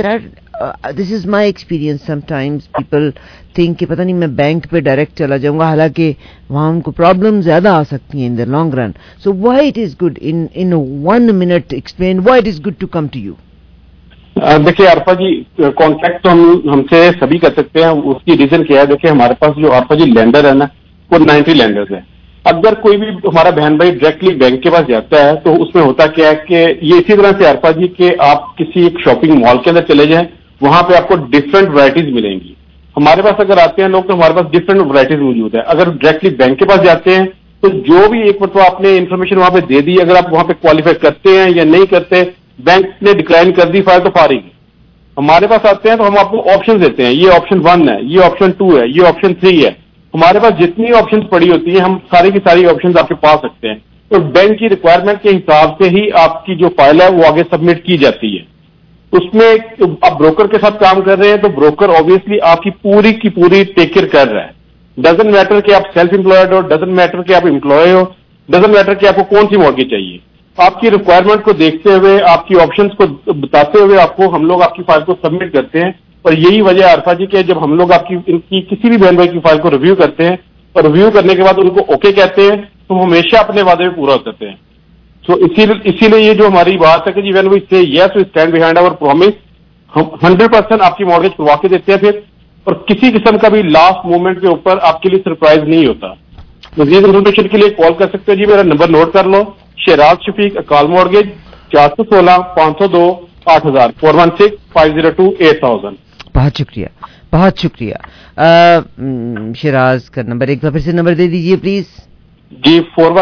This is my experience. Sometimes people think कि पता नहीं मैं बैंक पे डायरेक्ट चला जाऊंगा, हालांकि वहां उनको प्रॉब्लम ज्यादा आ सकती हैं in the long run. So why it is good in 1 minute explain why it is good to come to you. देखिए आरफा जी, कॉन्टैक्ट तो हमसे सभी कर सकते हैं. उसकी रीजन क्या है? देखिए हमारे पास जो आरफा जी लैंडर है ना, वो 90 लैंडर्स हैं. अगर कोई भी हमारा बहन भाई डायरेक्टली बैंक के पास जाता है तो उसमें होता क्या है कि ये इसी तरह से आरफा जी कि आप किसी एक शॉपिंग मॉल के अंदर चले जाएं, वहां पे आपको डिफरेंट वैरायटीज मिलेंगी. हमारे पास अगर आते हैं लोग तो हमारे पास डिफरेंट वैरायटीज मौजूद है. अगर डायरेक्टली बैंक के पास जाते हैं तो जो भी एक मतलब आपने इन्फॉर्मेशन वहां पे दे दी, अगर आप वहां पे क्वालिफाई करते हैं या नहीं करते, बैंक ने डिक्लाइन कर दी, फाइल तो फारिग. हमारे पास आते हैं तो हम आपको ऑप्शन देते हैं, ये ऑप्शन 1 है, ये ऑप्शन 2 है, ये ऑप्शन 3 है. हमारे पास जितनी ऑप्शंस पड़ी होती है हम सारी की सारी ऑप्शंस आपके पा सकते हैं. तो बैंक की रिक्वायरमेंट के हिसाब से ही आपकी जो फाइल है वो आगे सबमिट की जाती है. उसमें आप ब्रोकर के साथ काम कर रहे हैं तो ब्रोकर ऑब्वियसली आपकी पूरी की पूरी टेक केयर कर रहा है. डजंट मैटर कि आप सेल्फ एम्प्लॉयड हो, डजंट मैटर कि आप एम्प्लॉय हो, डजंट मैटर कि आपको कौन सी मॉर्गेज चाहिए. आपकी रिक्वायरमेंट को देखते हुए, आपकी ऑप्शंस को बताते हुए आपको हम लोग आपकी फाइल को सबमिट करते हैं. और यही वजह है आरफा जी कि जब हम लोग आपकी इनकी किसी भी बहन भाई की फाइल को रिव्यू करते हैं और रिव्यू करने के बाद उनको ओके कहते हैं, तो हम हमेशा अपने वादे में पूरा करते हैं. तो इसीलिए ये जो हमारी बात है कि जी when we say yes we stand behind our promise, हम 100% आपकी मॉर्गेज करवा के देते हैं फिर, और किसी किस्म का भी लास्ट मोमेंट के ऊपर आपके लिए सरप्राइज नहीं होता. मजीद इन्फॉर्मेशन के लिए कॉल कर सकते हैं जी. मेरा नंबर नोट कर लो, शिराज शफीक अकाल मॉर्गेज 416-502-8000 416-502-8000. बहुत शुक्रिया, बहुत शुक्रिया. शिराज का नंबर एक बार फिर से नंबर दे दीजिए प्लीज. जी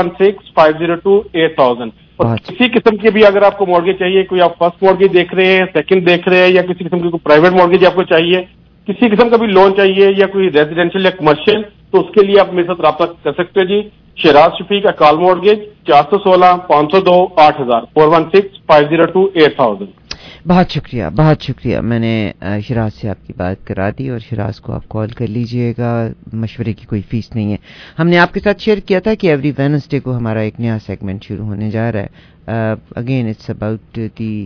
416-502-8000. और किसी किस्म की भी अगर आपको मॉर्गेज चाहिए, कोई आप फर्स्ट मॉर्गेज देख रहे हैं, सेकंड देख रहे हैं, या किसी किस्म की कोई प्राइवेट मॉर्गेज आपको चाहिए, किसी किस्म का भी लोन चाहिए या कोई रेजिडेंशियल या कमर्शियल, तो उसके लिए आप मेरे साथ राब्ता कर सकते हैं जी. शिराज शफीक अकाल मॉर्गेज 416-502-8000 416-502-8000. बहुत शुक्रिया, बहुत शुक्रिया. मैंने शिराज से आपकी बात करा दी और शिराज को आप कॉल कर लीजिएगा. मशवरे की कोई फीस नहीं है. हमने आपके साथ शेयर किया था कि एवरी वेडनेसडे को हमारा एक नया सेगमेंट शुरू होने जा रहा है. Again it's about the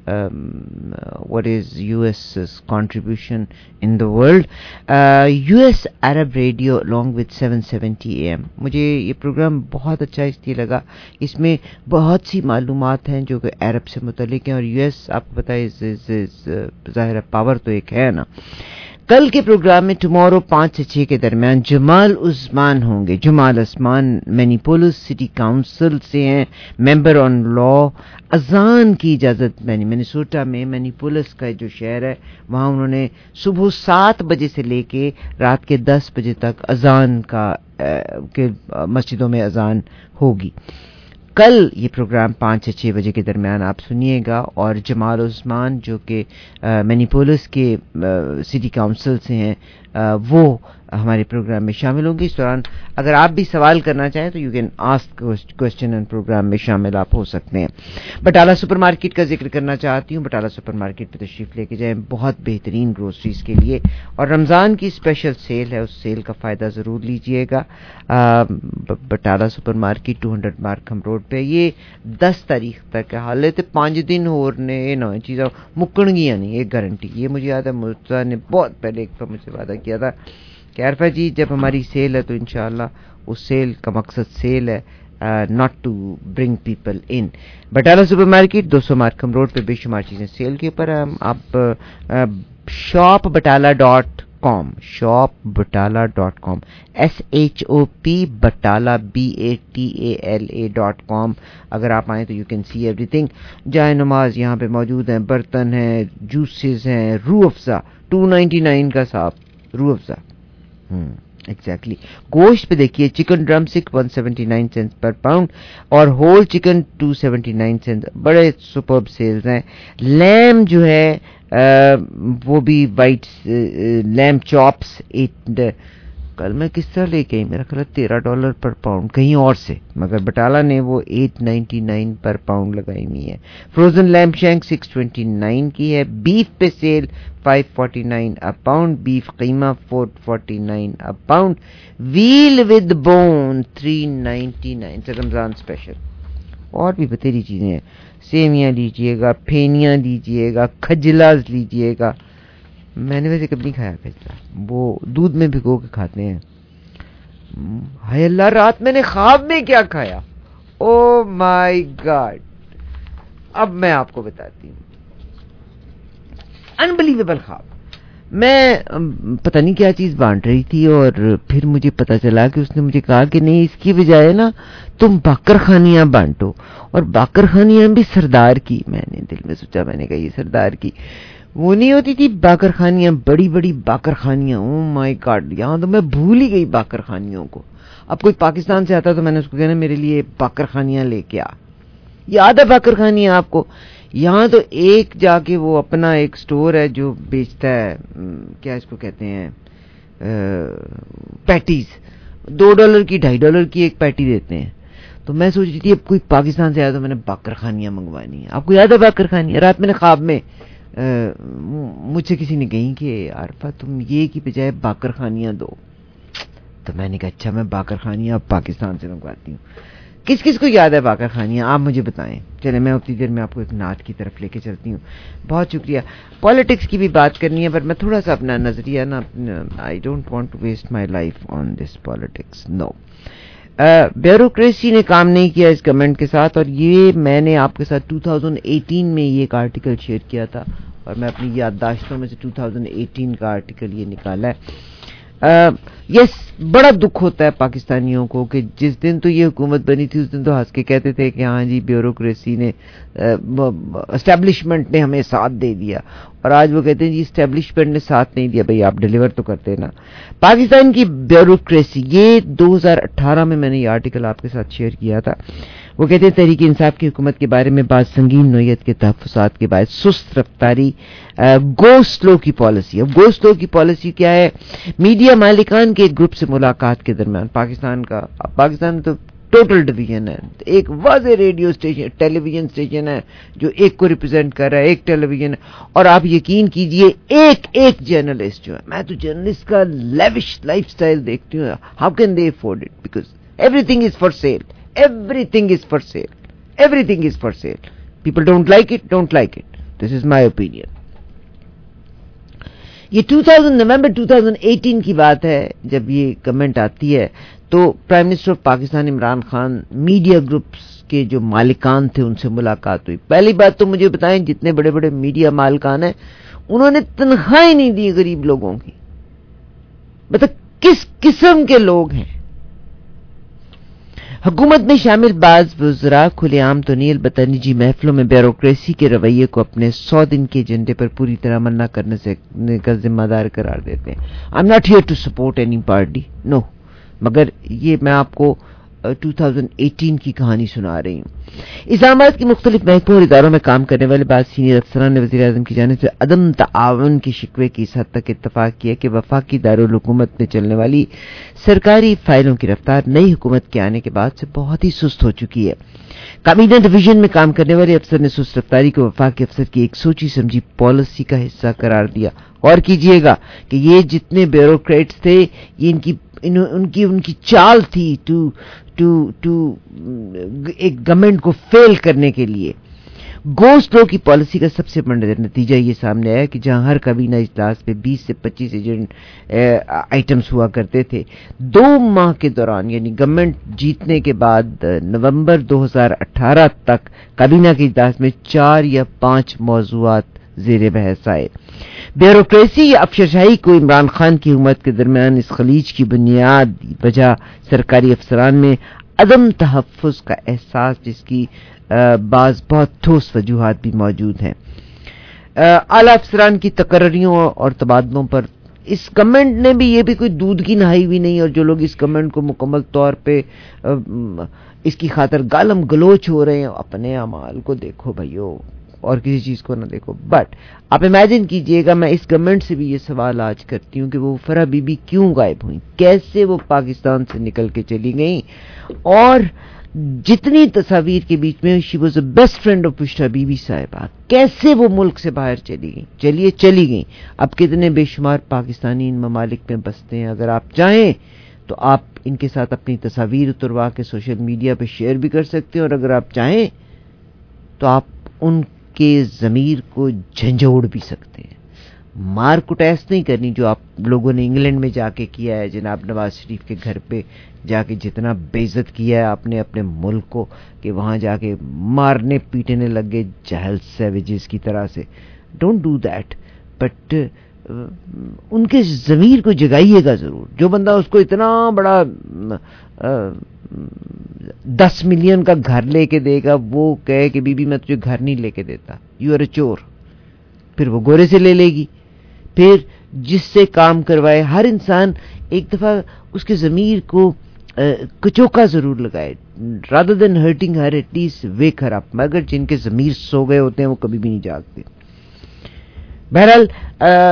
what is US's contribution in the world. US Arab Radio along with 770 AM. मुझे ये प्रोग्राम बहुत अच्छा इसलिए लगा, इसमें बहुत सी मालूमात हैं जो कि अरब से मुतल्लिक हैं, और US आपको पता है ज़ाहिर पावर तो एक है ना. कल के प्रोग्राम में टुमारो 5 से 6 के दरमियान जमाल उस्मान होंगे. Jamal Osman Minneapolis city council से हैं, मेंबर ऑन लॉ. अजान की इजाज़त मिनेसोटा में मिनीपोलिस का जो शहर है वहाँ उन्होंने सुबह 7 बजे से लेके रात के 10 बजे तक अजान का के मस्जिदों में अजान होगी. कल ये प्रोग्राम 5 से 6 बजे के दरमियान आप सुनिएगा. और जमाल उस्मान जो कि मिनीपोलिस के सिटी काउंसिल से हैं, वो हमारे प्रोग्राम में शामिल होंगे. इस दौरान अगर आप भी सवाल करना चाहें तो you can ask question and programme में शामिल आप हो सकते हैं. बटाला सुपर मार्केट का जिक्र करना चाहती हूँ. बटाला सुपर मार्केट पर तशरीफ लेके जाएं, बहुत बेहतरीन ग्रोसरीज के लिए, और रमज़ान की स्पेशल सेल है, उस सेल का फ़ायदा ज़रूर लीजिएगा. Batala super market 200 Markham road पे. ये 10 तारीख तक है, हाले तो 5 दिन होरने ये ना चीज़ें मुक्कणगियां नहीं, एक गारंटी. ये मुझे याद है मुल्ता ने बहुत पहले एक तो मुझसे वादा किया था कि आरफा जी जब हमारी सेल है तो इंशाल्लाह उस सेल का मकसद सेल है, not to bring people in. Batala super market 200 Markham road पे बेशुमार चीज़ें सेल के ऊपर. आप shopbatala.com shopbatala.com, shopbatala.com, SHOP Batala BATALA.com. اگر آپ آئیں تو you can see everything. جائے نماز یہاں پہ موجود ہیں, برتن ہیں, جوسز ہیں, روح افزا 299 کا صاحب, روح افزا. ایگزیکٹلی. گوشت پہ دیکھیے, chicken drumstick 179 cents per pound اور ہول چکن 279 سینٹس. بڑے سپرب سیلز ہیں. لیم جو ہے وہ بھی وائٹ لیم چاپس, کل میں کس طرح لے کے آئی, میرا خیال $13 پر پاؤنڈ کہیں اور سے, مگر بٹالہ نے وہ 899 پر پاؤنڈ لگائی ہوئی ہے. فروزن لیم شینک 629 کی ہے. بیف پہ سیل 549 ا پاؤنڈ, بیف قیمہ 449 a pound, veal with bone 399 سے رمضان اسپیشل. اور بھی بتیری چیزیں ہیں, سیویاں لیجئے گا, پھینیاں لیجئے گا, کھجلاز لیجئے گا. میں نے ویسے کبھی نہیں کھایا کھجلا, وہ دودھ میں بھگو کے کھاتے ہیں. ہائے اللہ, رات میں نے خواب میں کیا کھایا, او مائی گاڈ. اب میں آپ کو بتاتی ہوں, انبلیویبل خواب. میں پتہ نہیں کیا چیز بانٹ رہی تھی اور پھر مجھے پتہ چلا کہ اس نے مجھے کہا کہ نہیں, اس کی بجائے نا تم باقر خانیاں بانٹو, اور باقر خانیاں بھی سردار کی. میں نے دل میں سوچا, میں نے کہا یہ سردار کی وہ نہیں ہوتی تھی باقر خانیاں, بڑی بڑی باقر خانیاں. او مائی گاڈ, یہاں تو میں بھول ہی گئی باقر خانیوں کو. اب کوئی پاکستان سے آتا تو میں نے اس کو کہنا میرے لیے باقر خانیاں لے کے آ. یاد ہے باقر خانیاں آپ کو؟ یہاں تو ایک جا کے وہ اپنا ایک سٹور ہے جو بیچتا ہے, کیا اس کو کہتے ہیں, پیٹیز. $2 کی $2.5 کی ایک پیٹی دیتے ہیں. تو میں سوچ رہی تھی اب کوئی پاکستان سے آیا تو میں نے باقر خانیاں منگوانی ہیں. آپ کو یاد ہے باقر خانیاں؟ رات میں نے خواب میں مجھ سے کسی نے کہی کہ عارفہ تم یہ کی بجائے باقر خانیاں دو. تو میں نے کہا اچھا میں باقر خانیاں پاکستان سے منگواتی ہوں. کس کس کو یاد ہے باقر خانیاں, آپ مجھے بتائیں. چلے میں اتنی دیر میں آپ کو ایک نعت کی طرف لے کے چلتی ہوں. بہت شکریہ. پالیٹکس کی بھی بات کرنی ہے, پر میں تھوڑا سا اپنا نظریہ نا, I don't want to waste my life on this politics. No, bureaucracy نے کام نہیں کیا اس گورنمنٹ کے ساتھ, اور یہ میں نے آپ کے ساتھ 2018 میں یہ ایک آرٹیکل شیئر کیا تھا, اور میں اپنی یادداشتوں میں سے 2018 کا آرٹیکل یہ نکالا ہے. یس, بڑا دکھ ہوتا ہے پاکستانیوں کو کہ جس دن تو یہ حکومت بنی تھی اس دن تو ہنس کے کہتے تھے کہ ہاں جی بیوروکریسی نے, اسٹیبلشمنٹ نے ہمیں ساتھ دے دیا, اور آج وہ کہتے ہیں جی اسٹیبلشمنٹ نے ساتھ نہیں دیا, بھئی آپ ڈیلیور تو کرتے نا. پاکستان کی بیوروکریسی, یہ 2018 میں نے یہ آرٹیکل آپ کے ساتھ شیئر کیا تھا. وہ کہتے ہیں تحریک انصاف کی حکومت کے بارے میں بعض سنگین نوعیت کے تحفظات کے باعث سست رفتاری, گو سلو کی پالیسی. اب گو سلو کی پالیسی کیا ہے؟ میڈیا مالکان کے ایک گروپ سے ملاقات کے درمیان پاکستان تو ٹوٹل ڈویژن ہے. ایک واضح radio station, television station ہے جو ایک کو ریپرزینٹ کر رہا ہے, ایک ٹیلی ویژن ہے, اور آپ یقین کیجئے ایک جرنلسٹ جو ہے, میں تو جرنلسٹ کا لیوش لائف سٹائل دیکھتی ہوں. How can they afford it, because everything is for sale. Everything is for sale. Everything is for sale. People don't like it. This is my opinion. یہ نومبر 2018 کی بات ہے جب یہ کمنٹ آتی ہے, تو prime minister of Pakistan Imran Khan media groups کے جو مالکان تھے ان سے ملاقات ہوئی. پہلی بات تو مجھے بتائیں, جتنے بڑے بڑے میڈیا مالکان ہیں انہوں نے تنخواہیں نہیں دی غریب لوگوں کی. مطلب کس قسم کے لوگ ہیں. حکومت میں شامل بعض وزراء کھلے عام تو نہیں, البتہ نجی محفلوں میں بیوروکریسی کے رویے کو اپنے 100 دن کے ایجنڈے پر پوری طرح عمل نہ کرنے سے کا ذمہ دار قرار دیتے ہیں. I'm not here to support any party, no. مگر یہ میں آپ کو 2018 کی کہانی سنا رہی ہوں. اسلام آباد کی مختلف محکموں اور اداروں میں کام کرنے والے بعض سینئر افسران نے وزیر اعظم کی جانب سے عدم تعاون کے شکوے کی اس حد تک اتفاق کیا کہ وفاقی دارالحکومت میں چلنے والی سرکاری فائلوں کی رفتار نئی حکومت کے آنے کے بعد سے بہت ہی سست ہو چکی ہے. کابینہ ڈویژن میں کام کرنے والے افسر نے سست رفتاری کو وفاقی افسر کی ایک سوچی سمجھی پالیسی کا حصہ قرار دیا. اور کیجئے گا کہ یہ جتنے بیوروکریٹس تھے یہ ان کی چال تھی ایک گورنمنٹ کو فیل کرنے کے لیے. گو سلو کی پالیسی کا سب سے بڑا نتیجہ یہ سامنے آیا کہ جہاں ہر کابینہ اجلاس میں 20 سے 25 ایجنٹ آئٹمز ہوا کرتے تھے, 2 ماہ کے دوران یعنی گورنمنٹ جیتنے کے بعد نومبر 2018 تک کابینہ کے اجلاس میں 4 یا 5 موضوعات زیر بحث آئے. بیوروکریسی یا افسرشاہی کو عمران خان کی حکومت کے درمیان اس خلیج کی بنیاد وجہ سرکاری افسران میں عدم تحفظ کا احساس، جس کی بعض بہت ٹھوس وجوہات بھی موجود ہیں. اعلی افسران کی تقرریوں اور تبادلوں پر اس گورنمنٹ نے بھی، یہ بھی کوئی دودھ کی نہائی ہوئی نہیں، اور جو لوگ اس گورنمنٹ کو مکمل طور پہ اس کی خاطر گالم گلوچ ہو رہے ہیں، اپنے اعمال کو دیکھو بھائیو اور کسی چیز کو نہ دیکھو. بٹ آپ امیجن کیجئے گا، میں اس گورنمنٹ سے بھی یہ سوال آج کرتی ہوں کہ وہ فرح بی بی کیوں غائب ہوئیں، کیسے وہ پاکستان سے نکل کے چلی گئیں، اور جتنی تصاویر کے بیچ میں she was a best friend of Bushra Bibi صاحبہ، کیسے وہ ملک سے باہر چلی گئیں. چلی گئیں. اب کتنے بے شمار پاکستانی ان ممالک میں بستے ہیں. اگر آپ چاہیں تو آپ ان کے ساتھ اپنی تصاویر اتروا کے سوشل میڈیا پہ شیئر بھی کر سکتے ہیں، اور اگر آپ چاہیں تو آپ ان کے ضمیر کو جھنجھوڑ بھی سکتے ہیں. مار کٹیس نہیں کرنی جو آپ لوگوں نے انگلینڈ میں جا کے کیا ہے، جناب نواز شریف کے گھر پہ جا کے جتنا بے عزت کیا ہے آپ نے اپنے ملک کو، کہ وہاں جا کے مارنے پیٹنے لگ گئے جہل سیویجز کی طرح سے. Don't do that. بٹ ان کے ضمیر کو جگائیے گا ضرور. جو بندہ اس کو اتنا بڑا 10 ملین کا گھر لے کے دے گا، وہ کہے کہ بی بی میں تجھے گھر نہیں لے کے دیتا، یو آر اے چور، پھر وہ گورے سے لے لے گی. پھر جس سے کام کروائے، ہر انسان ایک دفعہ اس کے ضمیر کو کچوکا ضرور لگائے. Rather than hurting her at least wake her up. مگر جن کے ضمیر سو گئے ہوتے ہیں وہ کبھی بھی نہیں جاگتے. بہرحال